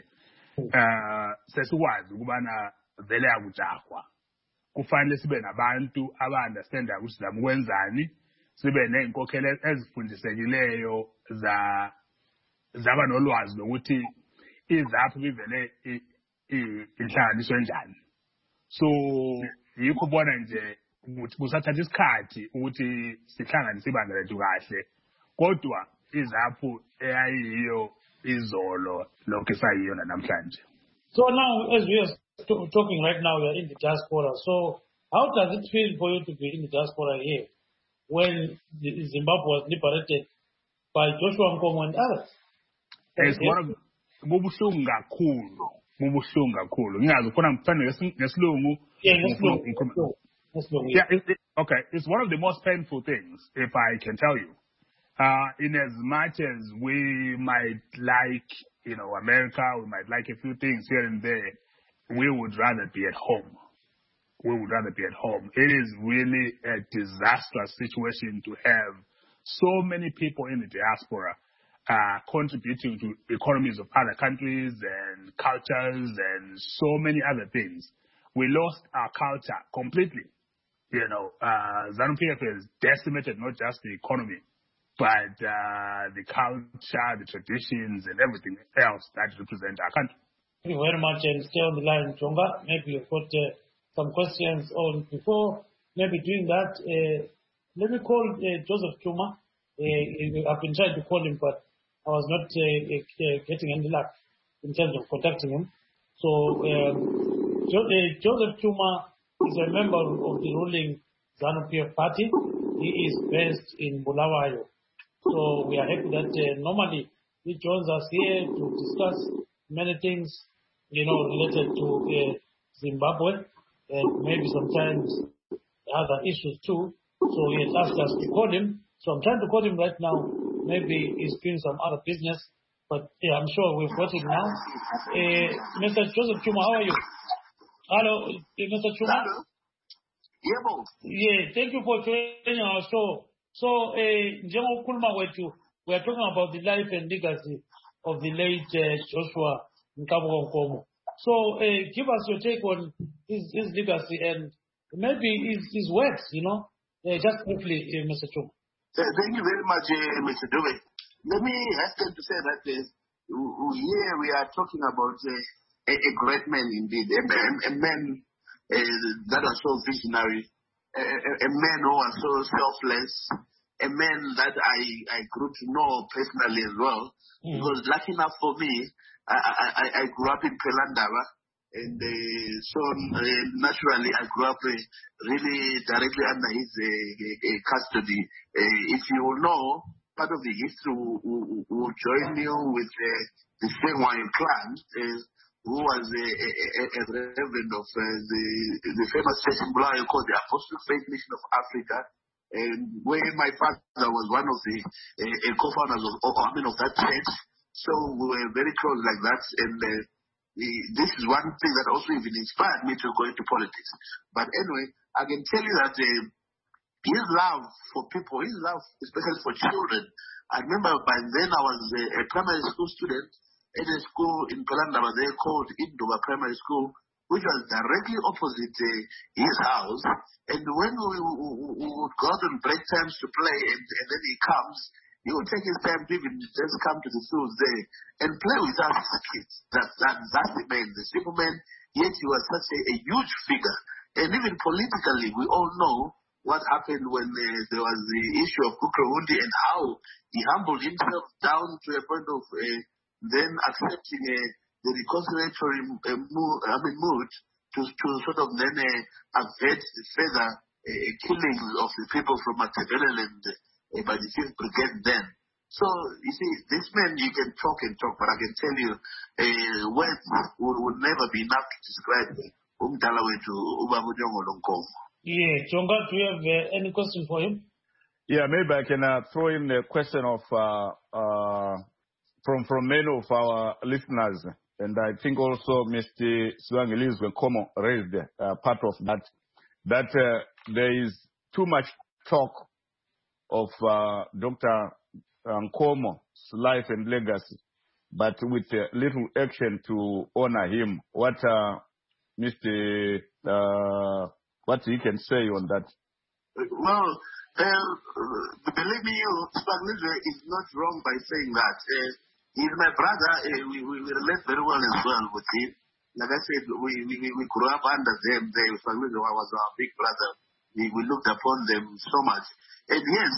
Uh sesikwazi ukubana vele yakujahwa. Kufanele sibe nabantu aba-understanda ukuthi sizama ukwenzani, sibe ney'nkokhelo ezifundisekileyo za zaba nolwazi lokuthi izaphu bivele inhlanganiswe njani. So yikho bona nje ukuthi kusathatha isikhathi ukuthi sihlanganise ibandla lethu kahle, kodwa izaphu eyayiyo izolo lokho esayiyo namhlanje. So now, as we are talking right now, we are in the diaspora. So how does it feel for you to be in the diaspora here when Zimbabwe was liberated by Joshua Nkomo and others? It's one of bubuhlungu kakhulu, bubuhlungu kakhulu. Ngingazi khona ngiphandle ngesilungu. Yeah, ngesilungu. Yeah, it, it, okay. It's one of the most painful things, if I can tell you. Uh, in as much as we might like, you know, America, we might like a few things here and there, we would rather be at home. We would rather be at home. It is really a disastrous situation to have so many people in the diaspora uh, contributing to economies of other countries and cultures and so many other things. We lost our culture completely. You know, uh, ZANU-P F has decimated not just the economy, but uh, the culture, the traditions, and everything else that represent our country. Thank you very much, and stay on the line, Chonga. Maybe you've got uh, some questions on. Before maybe doing that, uh, let me call uh, Joseph Chuma. Uh, I've been trying to call him, but I was not uh, uh, getting any luck in terms of contacting him. So um, jo- uh, Joseph Chuma is a member of the ruling ZANU-P F party. He is based in Bulawayo. So we are happy that uh, normally he joins us here to discuss many things, you know, related to uh, Zimbabwe and maybe sometimes other issues too. So he has asked us to call him. So I'm trying to call him right now. Maybe he's doing some other business, but yeah, I'm sure we've got him now. Uh, Mister Joseph Chuma, how are you? Hello, uh, Mister Chuma. Hello. Yeah, thank you for joining our show. So, Njengo Kulma Wetu, we are talking about the life and legacy of the late uh, Joshua Nkomo. So, uh, give us your take on his, his legacy and maybe his, his works, you know, uh, just briefly, uh, Mister Chuma. Thank you very much, uh, Mister Dube. Let me hasten to say that uh, here we are talking about uh, a, a great man indeed, a, a, a man uh, that was so visionary, a, a, a man who was so selfless, a man that I, I grew to know personally as well. Mm. Because lucky enough for me, I, I, I grew up in Pelandaba, and uh, so uh, naturally I grew up uh, really directly under his uh, uh, custody. Uh, if you know, part of the history will, will join you with uh, the Sengwai clan, uh, who was a, a, a, a reverend of uh, the, the famous church in Bulawayo called the Apostolic Faith Mission of Africa, and where my father was one of the uh, co-founders of, of, I mean, of that church. So we were very close like that, and uh, this is one thing that also even inspired me to go into politics. But anyway, I can tell you that uh, his love for people, his love especially for children. I remember by then I was a, a primary school student in a school in Pelandaba, they called Induba Primary School, which was directly opposite uh, his house. And when we, we, we would go out on break times to play, and, and then he comes, he would take his time to even just come to the fields there and play with us as kids. That, that, that's the man, the simple man, yet he was such a, a huge figure. And even politically, we all know what happened when uh, there was the issue of Kukrawundi and how he humbled himself down to a point of uh, then accepting uh, the reconciliatory uh, mood, I mean, mood to, to sort of then uh, avert the further uh, killings of the people from Matabeleland uh, by the fifth Brigade then. So, you see, this man, you can talk and talk, but I can tell you, uh, words would, would never be enough to describe Umdalawe to Ubabujongo Lonkomo. Yeah, Jonga, do you have uh, any question for him? Yeah, maybe I can uh, throw in a question of uh, uh, from from many of our listeners, and I think also Mister Swangilizwe Komo raised uh, part of that, that uh, there is too much talk of uh, Doctor Nkomo's life and legacy, but with uh, little action to honor him. What uh, Mister Uh, what he can say on that? Well, uh, believe me, you, Spaglizo is not wrong by saying that. Uh, he's my brother. Uh, we, we, we relate very well as well with him. Like I said, we, we, we grew up under them. They, Spaglizo was our big brother. We, we looked upon them so much. And yes,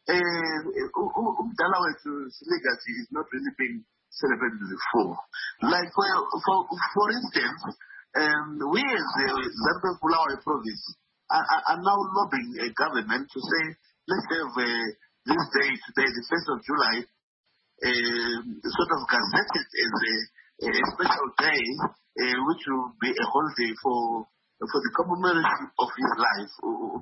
Umdalawe's legacy is not really being celebrated before. Like, for, for, for instance, Um, we as the Zambian Bulawayo province are, are, are now lobbying a government to say, let's have uh, this day today, the first of July, uh, sort of gazetted as a, a special day, uh, which will be a holiday for for the commemoration of his life.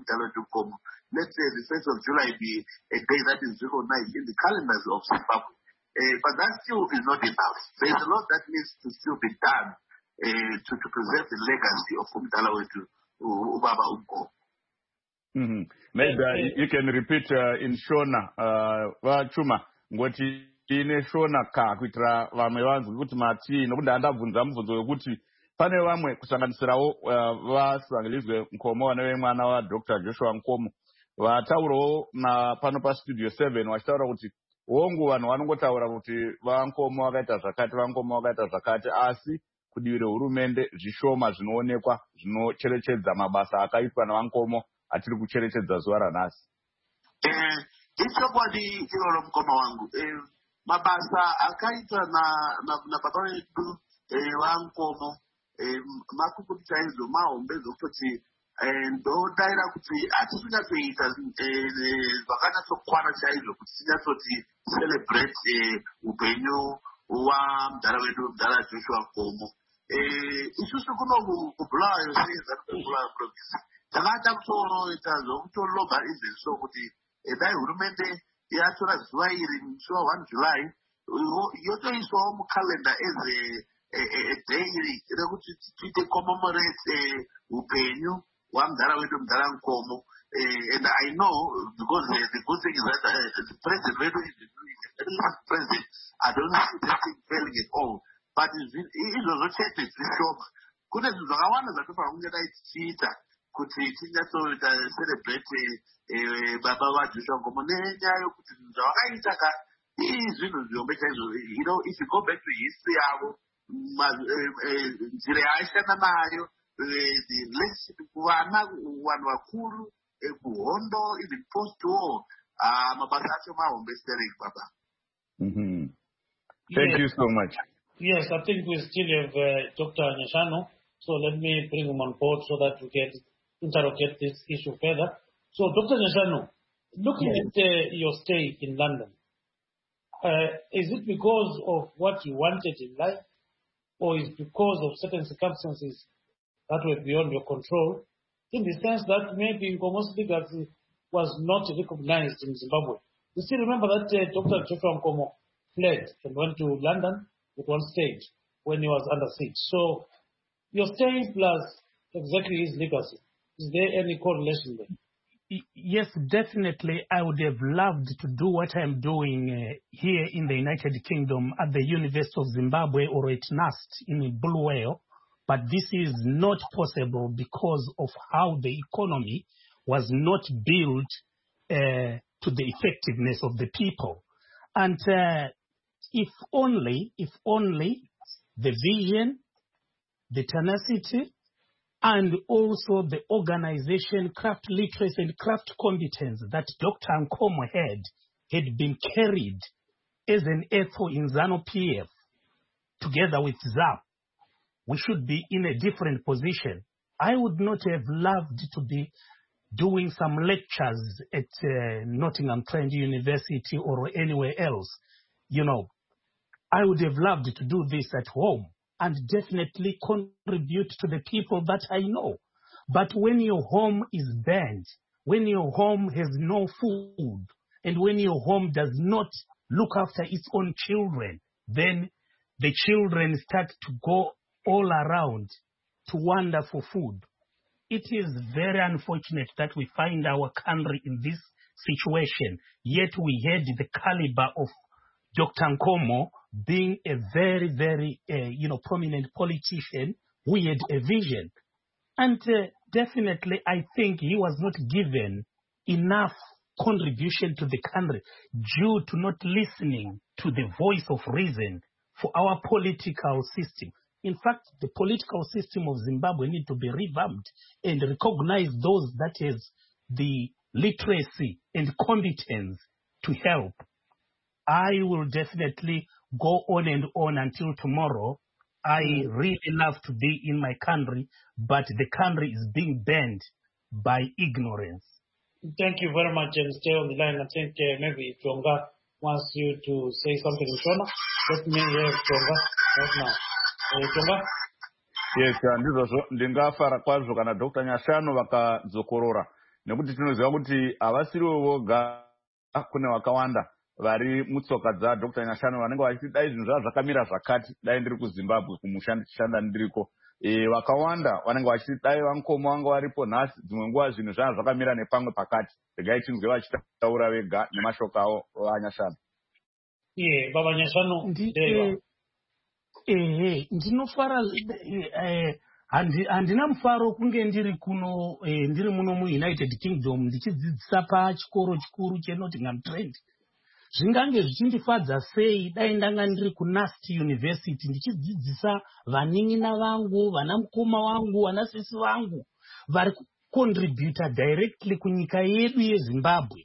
Let's say the first of July be a day that is recognized in the calendars of Zimbabwe. Uh, but that still is not enough. There is a lot that needs to still be done Uh, to, to preserve the legacy of Umdalawe to Ubaba Umko. Mm-hmm. Maybe uh, you can repeat uh, in Shona, Wachuma, ngoti ine Shona ka kuitira vamwe vanhu kuti mati nokuti andabvunza mubvunzo wekuti pane vamwe kusanganisirawo vaSwangilizwe Nkomo vane mwana wa Doctor Joshua Nkomo vataurawo na pano pastudio seven vachitaura kuti wongu vanhu vanongotaura kuti vaNkomo vakaita zvakati vaNkomo vakaita zvakati asi kudivi rehurumende zvishoma zvinoonekwa zvinocherechedza mabasa akaitwa naVankomo atiri kucherechedza zuva ranhasi. Eh, ichokwadi chiroro mukoma wangu. Eh, mabasa akaitwa na na, na baba vedu eh, vaNkomo eh, makukuti chaizvo mahombe zvokuti eh, ndodaira kuti hatisingatsoita zvakanatsokwana chaizvo kuti tinyatsoti celebrate eh, upenyu hwamudhara wedu mudhara Joshua Nkomo. Isusu kuno kubulawayo seizari kubulawayo province takata kutoroita zvokutoloba izvezvi so kuti dai hurumende yatora zuva iri musi wa one July yotoiswawo mukalenda as a day rekuti tiite commemorate upenyu hwamudhara wedu mudhara Nkomo. And I know because the, the good thing is that uh, the president wedu is the last president. I don't see this thing failing at all. But izvozvo chete zvishoma. Kune zvinhu zvakawanda zvatofanira kunge dai tichiita kuti tinyatsoita celebrate baba vaJoshua Nkomo nenyaya yokuti zvinhu zvavakaita ka izvinhu zvihombe chaizvo. You know, if you go back to history yavo, nzira yaaishanda nayo, the relationship kuvana, vanhu vakuru, kuhondo, even post-war, mabasa acho mahombe sterling baba. Mm-hmm. Thank yes. you so much. Yes, I think we still have uh, Doctor Nyashanu, so let me bring him on board so that we can interrogate this issue further. So, Doctor Nyashanu, looking yes. at uh, your stay in London, uh, is it because of what you wanted in life, or is it because of certain circumstances that were beyond your control, in the sense that maybe Nkomo's legacy was not recognized in Zimbabwe? You still remember that uh, Doctor Joshua Nkomo fled and went to London at one stage when he was under siege. So your stay plus exactly his legacy, is there any correlation there? yes, definitely, I would have loved to do what I'm doing uh, here in the United Kingdom at the University of Zimbabwe or at NUST in Bulawayo, but this is not possible because of how the economy was not built uh, to the effectiveness of the people. And uh, if only, if only the vision, the tenacity, and also the organization, craft literacy and craft competence that Doctor Nkomo had, had been carried as an ethos in ZANU P F together with Z A P, we should be in a different position. I would not have loved to be doing some lectures at uh, Nottingham Trent University or anywhere else. You know, I would have loved to do this at home and definitely contribute to the people that I know. But when your home is banned, when your home has no food, and when your home does not look after its own children, then the children start to go all around to wander for food. It is very unfortunate that we find our country in this situation, yet we had the caliber of Doctor Nkomo being a very, very, uh, you know, prominent politician who had a vision. And uh, definitely, I think he was not given enough contribution to the country due to not listening to the voice of reason for our political system. In fact, the political system of Zimbabwe needs to be revamped and recognize those that has the literacy and competence to help. I will definitely go on and on until tomorrow. I really love to be in my country, but the country is being banned by ignorance. Thank you very much, and stay on the line. I think uh, maybe Tonga wants you to say something. Shona, let me hear Tonga right now. Uh, Tonga? Yes, ndizvo ndingafara kwazvo kana Doctor Nyashanu vakadzokorora nekuti tinoziva kuti havasiriwo voga, kune vakawanda vari mutsoka dzaDoctor Nyashanu vanenge vachiti dai zvinhu zvavo zvakamira zvakati dai ndiri kuZimbabwe kumushanda ndiriko. E, vakawanda vanenge vachiti dai Vankomo vanga varipo nhasi dzimwe nguva zvinhu zvavo zvakamira nepamwe pakati. Regai tinzwe vachitaura vega nemashoko avo vaNyashanu. Iye baba Nyashanu ndeva. Ehe, ndinofara eh handina mufaro kunge ndiri kuno eh, ndiri muno muUnited Kingdom ndichidzidzisa pachikoro chikuru cheNottingham Trent. Zvingange zvichindifadza sei dai ndanga ndiri kuNUST University ndichidzidzisa vanin'ina vangu, vana mukoma wangu, vana sisi vangu vari kucontributa directly kunyika yedu yeZimbabwe.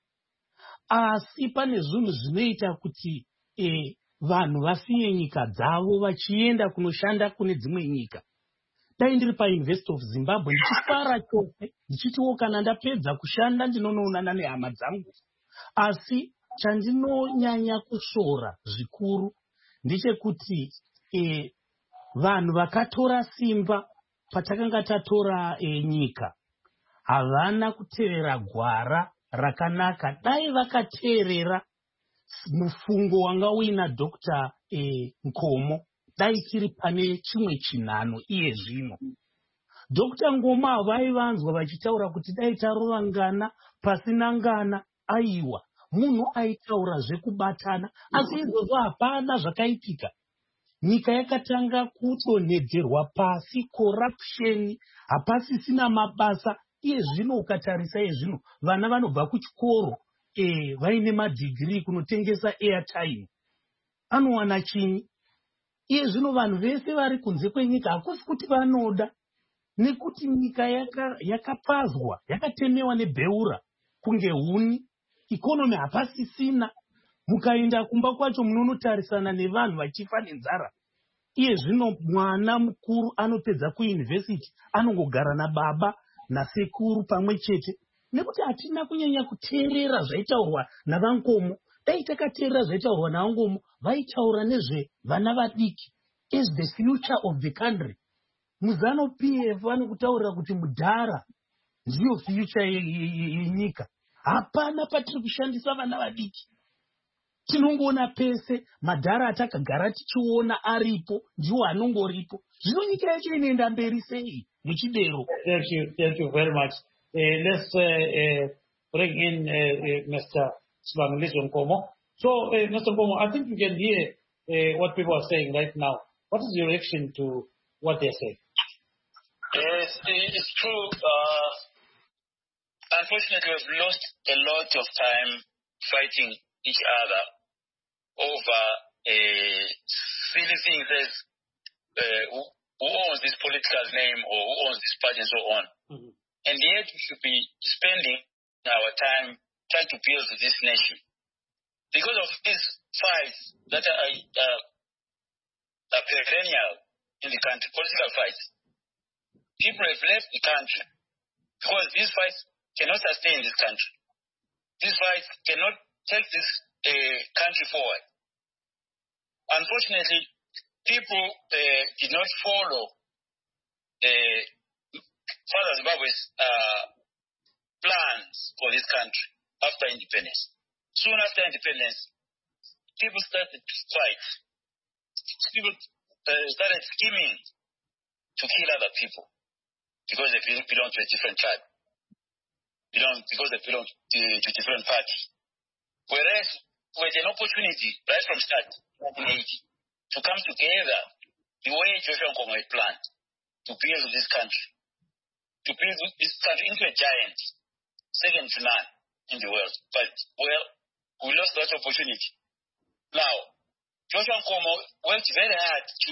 Asi pane zvinhu zvinoita kuti eh, vanhu vasiye nyika dzavo vachienda kunoshanda kune dzimwe nyika. Dai ndiri paUniversity of Zimbabwe ndichifara chose ndichitiwo kana ndapedza kushanda ndinonoonana nehama dzangu. Asi chandinonyanya kushora zvikuru ndechekuti eh, vanhu vakatora simba patakanga tatora eh, nyika havana kuteerera gwara rakanaka. Dai vakateerera mufungo wanga uina Doctor eh, Nkomo, dai tiri pane chimwe chinhano iye zvino. Doctor Ngoma vaivanzwa vachitaura kuti dai tarova ngana pasina ngana, aiwa munhu aitaura zvekubatana, asi izvozvo hapana zvakaitika. Nyika yakatanga kudonhedzerwa pasi, corruption, hapasisina mabasa. Iye zvino ukatarisa iye zvino vana vanobva kuchikoro eh, vaine madigiri kunotengesa airtime. Anowana chini? Iye zvino vanhu vese vari kunze kwenyika hakusi kuti vanoda, nekuti nyika yakapazwa, yaka yakatemewa nebeura kunge huni. Ikonomi hapasisina. Mukaenda kumba kwacho munonotarisana nevanhu vachifa nenzara. Iye zvino mwana mukuru anopedza kuuniversity anongogara nababa nasekuru pamwe chete, nekuti hatina kunyanya kuteerera zvaitaurwa naVankomo. Dai takateerera zvaitaurwa naVankomo, vaitaura nezve vana vadiki as the future of the country. MuZANU P F vanokutaurira kuti mudhara ndiyo future yenyika. Hapana patiri kushandisa vana vadiki. Tinongoona pese madhara atakagara tichiona aripo ndiwo anongoripo. Zvino nyika yacho inoenda mberi sei muchidero. Thank you, thank you very much. uh, let's uh, uh, bring in uh, uh, Mister Sibangilizwe Nkomo. So, uh, Mister Nkomo, I think you can hear uh, what people are saying right now. What is your reaction to what they're saying? Yes, it's true. Uh, unfortunately, we've lost a lot of time fighting each other over uh, silly things as uh, who, who owns this political name or who owns this party and so on. Mm-hmm. And yet we should be spending our time trying to build this nation. Because of these fights that are, uh, are perennial in the country, political fights, people have left the country because these fights cannot sustain this country. These fights cannot take this uh, country forward. Unfortunately, people uh, did not follow uh, Father Zimbabwe's uh, plans for this country after independence. Soon after independence, people started to fight. People uh, started scheming to kill other people because they belong to a different tribe, belong because they belong to, to different parties. Whereas we had an opportunity right from start, nineteen eighty, to come together the way Joshua Nkomo had planned to build this country, to build this country into a giant, second to none in the world. But, well, we lost that opportunity. Now, Joshua Nkomo worked very hard to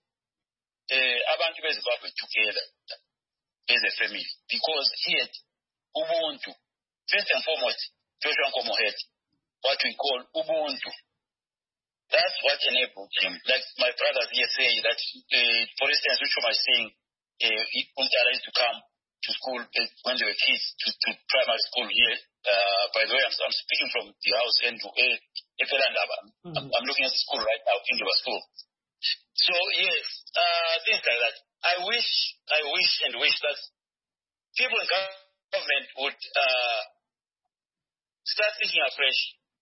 uh, abantu beZimbabwe together as a family because he had Ubuntu. First and foremost, Joshua Nkomo had what we call Ubuntu. That's what enabled him. Like my brothers here say that, uh, for instance, which was saying, uh, Umtara used to come to school uh, when they were kids to, to primary school here. Uh, by the way, I'm, I'm speaking from the house in Efelandaba. Mm-hmm. I'm, I'm looking at the school right now, Indaba School. So yes, uh, things like that. I wish, I wish and wish that people in government would uh, start thinking afresh,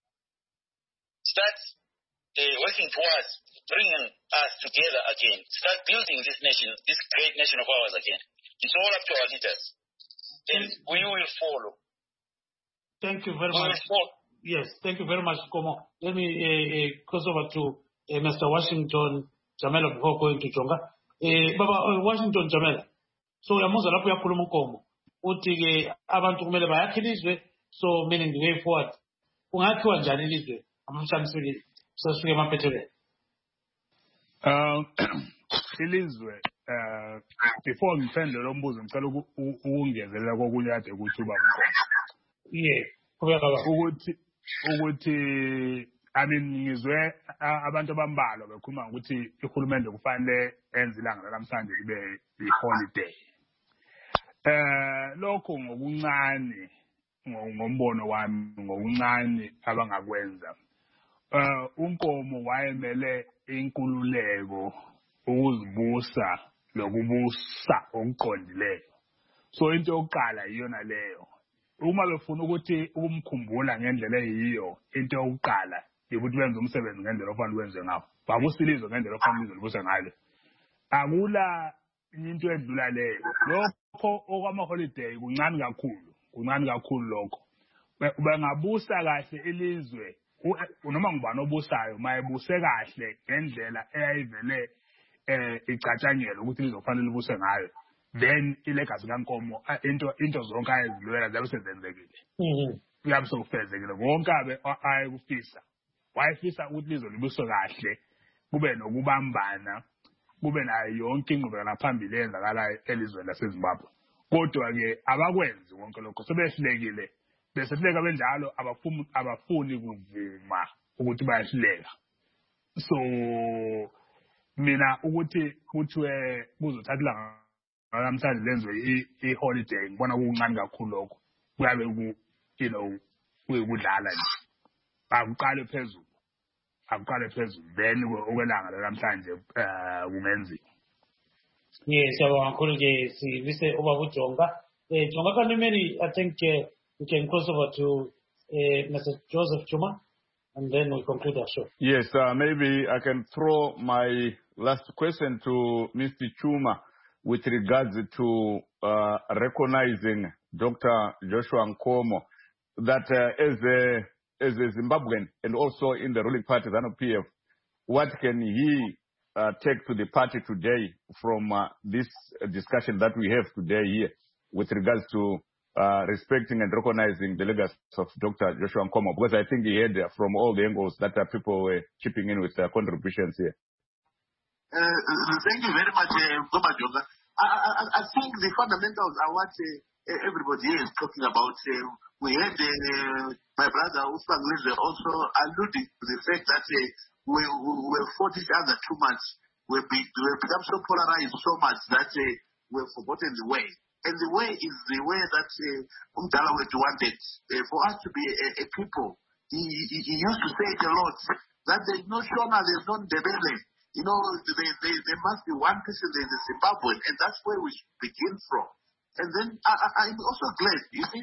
start uh, working towards bringing us together again, start building this nation, this great nation of ours again. It's all up to our leaders, and we will follow. Thank you very we much. Yes, thank you very much, Nkomo. Let me uh, uh, cross over to uh, Mister Washington Jamela before going to Jonga. Uh, Baba uh, Washington Jamela. So yamuza lapho yakhuluma uNkomo uthi ke abantu kumele bayakhe ilizwe, so meaning the way forward. Kungakhiwa njani ilizwe? Amamshanisile sasuke emaphethelweni. Um ilizwe uh before ngiphendule lo mbuzo ngicela ukungezelela kokunye kade kuthi uba uNkomo. Yeah, ukuthi ukuthi I mean ngizwe abantu abambalwa bekhuluma ukuthi ihulumende kufanele enze ilanga namhlanje libe iholiday. Eh lokho ngokuncane ngombono wami ngokuncane abangakwenza. Eh uNkomo wayemele inkululeko ukuzibusa lokubusa okuqondileyo. So into yokuqala iyona leyo. Uma befuna ukuthi ukumkhumbula ngendlela eyiyo, into yokuqala ukuthi benze umsebenzi ngendlela ofanele wenze ngawo. Babusilizwe ngendlela ofanele uzibuse ngayo. Akula into edlula leyo. Lokho okwama holiday kuncane kakhulu, kuncane kakhulu lokho. Bengabusa kahle ilizwe, noma ngubani obusayo, mayebuse kahle ngendlela eyayivele eh icatshanyelwe ukuthi lizofanele libuse ngayo. Then ilegacy kaNkomo into into zonke ayezilwela zabe sezenzekile. Mhm. Yabe sokufezekile. Wonke abe ayekufisa. Wayefisa ukuthi lizo libuswe kahle, kube nokubambana, kube nayo yonke ingqubekela phambili eyenzakalayo elizweni laseZimbabwe. Kodwa ke abakwenzi wonke lokho sebehlekile. Bese hleka benjalo abafuni abafuni kuvuma ukuthi bayahleka. So mina ukuthi kuthiwe kuzothatha namhlanje lenzwe iholiday ngibona kuncane kakhulu lokho. Kuyabe ku you know kuyikudlala nje. Akuqale phezulu. Akuqale phezulu then okwelanga namhlanje eh kungenziwa. Yes, siyabonga kakhulu ke sivise ubaba uJonga. Eh Jonga Kanimeli, I think uh, we can cross over to uh, Mister Joseph Chuma and then we conclude our show. Yes, uh, maybe I can throw my last question to Mister Chuma with regards to uh, recognizing Doctor Joshua Nkomo, that uh, as, a, as a Zimbabwean and also in the ruling party, ZANU P F, what can he uh, take to the party today from uh, this discussion that we have today here with regards to uh, respecting and recognizing the legacy of Doctor Joshua Nkomo? Because I think he had uh, from all the angles that uh, people were chipping in with uh, contributions here. Uh, thank you very much, uh, Jonga. I, I, I think the fundamentals are what uh, everybody is talking about. Uh, we had uh, my brother Usman Lize also alluding to the fact that uh, we, we, we fought each other too much. We be, we become so polarized so much that uh, we've forgotten the way. And the way is the way that uh, Umdalawethu wanted uh, for us to be a, a people. He, he, he used to say it a lot, that there's no Shona, there's no Ndebele. You know, there, there, there must be one person, there's a Zimbabwean, and that's where we should begin from. And then I, I, I'm also glad, you see,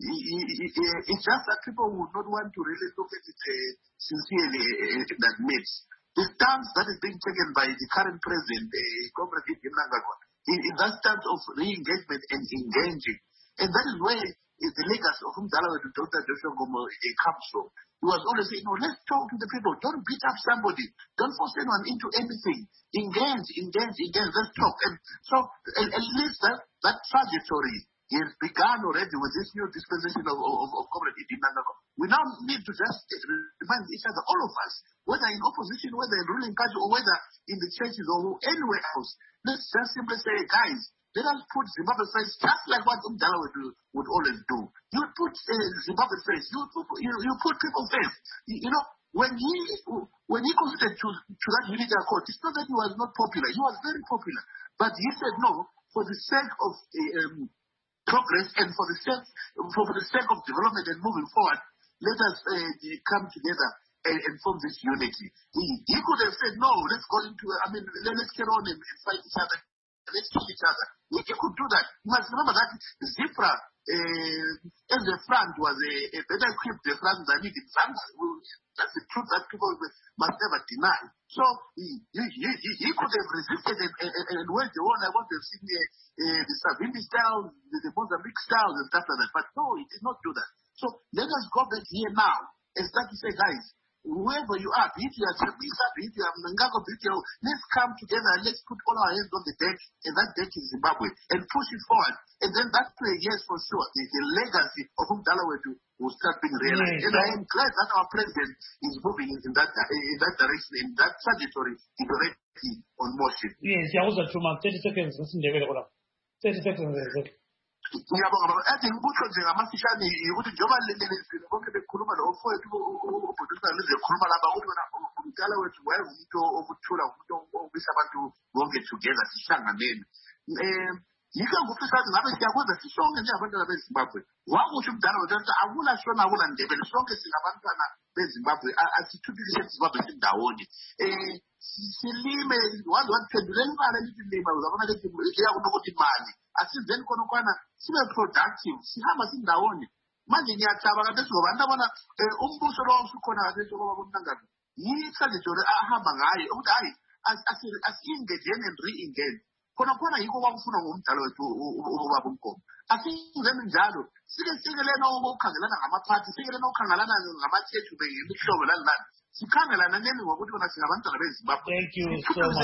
it's just that people would not want to really look at it uh, sincerely uh, in that midst. The stance that is being taken by the current president, uh, Comrade Ibn Nangagwa, in, in that stance of re-engagement and engaging. And that is where the legacy of Umdalawethu Doctor Joshua Nkomo comes from. He was always saying, no, let's talk to the people. Don't beat up somebody. Don't force anyone into anything. Engage, engage, engage. Let's talk. And so at, at least that, that trajectory is begun already with this new dispensation of, of, of Comrade Ibn Nangagwa. We now need to just remind each other, all of us, whether in opposition, whether in ruling party, or whether in the churches or anywhere else, let's just simply say, guys, let us put Zimbabwe first, just like what Umdalawethu would always do. You put uh, Zimbabwe first. You, you you put people first. You, you know, when he when he consented to, to that unity accord, it's not that he was not popular. He was very popular. But he said, no, for the sake of uh, um, progress and for the sake for, for the sake of development and moving forward, let us uh, come together and, and form this unity. He, he could have said, no, let's go into, I mean, let's get on and, and fight each other. Let's kill each other. If you could do that, you must remember that Zipra, uh, as a front, was a, a better equipped front than it in Zambia. That's the truth that people must never deny. So he, he, he, he could have resisted and, and, and went on. I want to have seen uh, uh, the Savimbi styles, the, the Mozambique styles and stuff like that. But no, he did not do that. So let us go back here now and start to say, guys, whoever you are, be it you are Chamisa, be it you are Mnangagwa, be it you are, let's come together and let's put all our hands on the deck, and that deck is Zimbabwe, and push it forward. And then that way, yes, for sure, the, the legacy of Umdalawethu will start being realized. Yes, and I am glad that our president is moving in that in that direction, in that trajectory, is already on motion. Yes, Yahuza Chuma, thirty seconds, listen to the thirty seconds. ngiyabonga baba ade ngibutho nje ngamafishane ukuthi njengoba lelelezile bonke bekhuluma lo mfowethu oproducer lezekhuluma lapha ukuthi wena umdala wethu wayengumuntu okuthula umuntu obisa abantu bonke together sihlanganene eh yiko ngufisa ukuthi ngabe siyakwenza sisonke njengabantwana beZimbabwe wakusho umdala wethu ukuthi akula shona akula ndebele sonke singabantwana beZimbabwe asithuthukise iZimbabwe sindawonye eh silime wazi waphenduleni imali litilima uzabona lethi iyakunokuthi imali asizeni khona ukwana sibe productive sihamba sindawonye manje ngiyathaba kanti sizobantu abona umbuso lo usukhona kanti ngoba bomnangana yitrajectory ahamba ngayo ukuthi hayi asi-engage and re-engage khona khona yiko kwakufuna ngomdala wethu ubaba uNkomo asizeni njalo sike sikelena ukukhangelana ngama-party sikelena ukukhangelana ngama-church ngemihlobo lani lani sikhangelana neni ngokuthi wona singabantwana beZimbabwe. Thank you so much.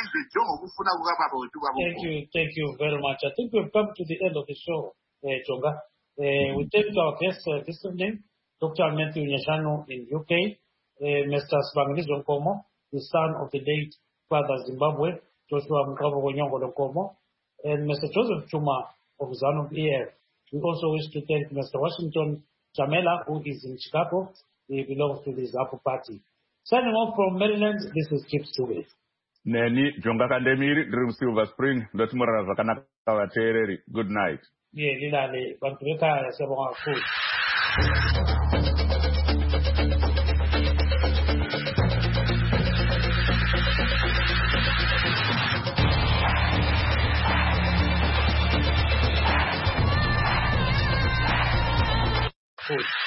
Thank you, thank you very much. I think we've come to the end of the show, uh, Jonga. Uh, we thank our guests uh, this evening, Doctor Matthew Nyashanu in U K, uh, Mister Sibangaliso Nkomo, the son of the late father Zimbabwe, Joshua Nkomo, and Mister Joseph Chuma of ZANU P F. We also wish to thank Mister Washington Jamela, who is in Chicago. He belongs to the ZAPU party. Signing off from Maryland, this is Chips Tube. Neni Jonga Kandemiri, Dream Silver Spring, Dotmura Vakanaka Tereri. Good night. Yeah, Lilale, Bantuka, Sabon Food. Food.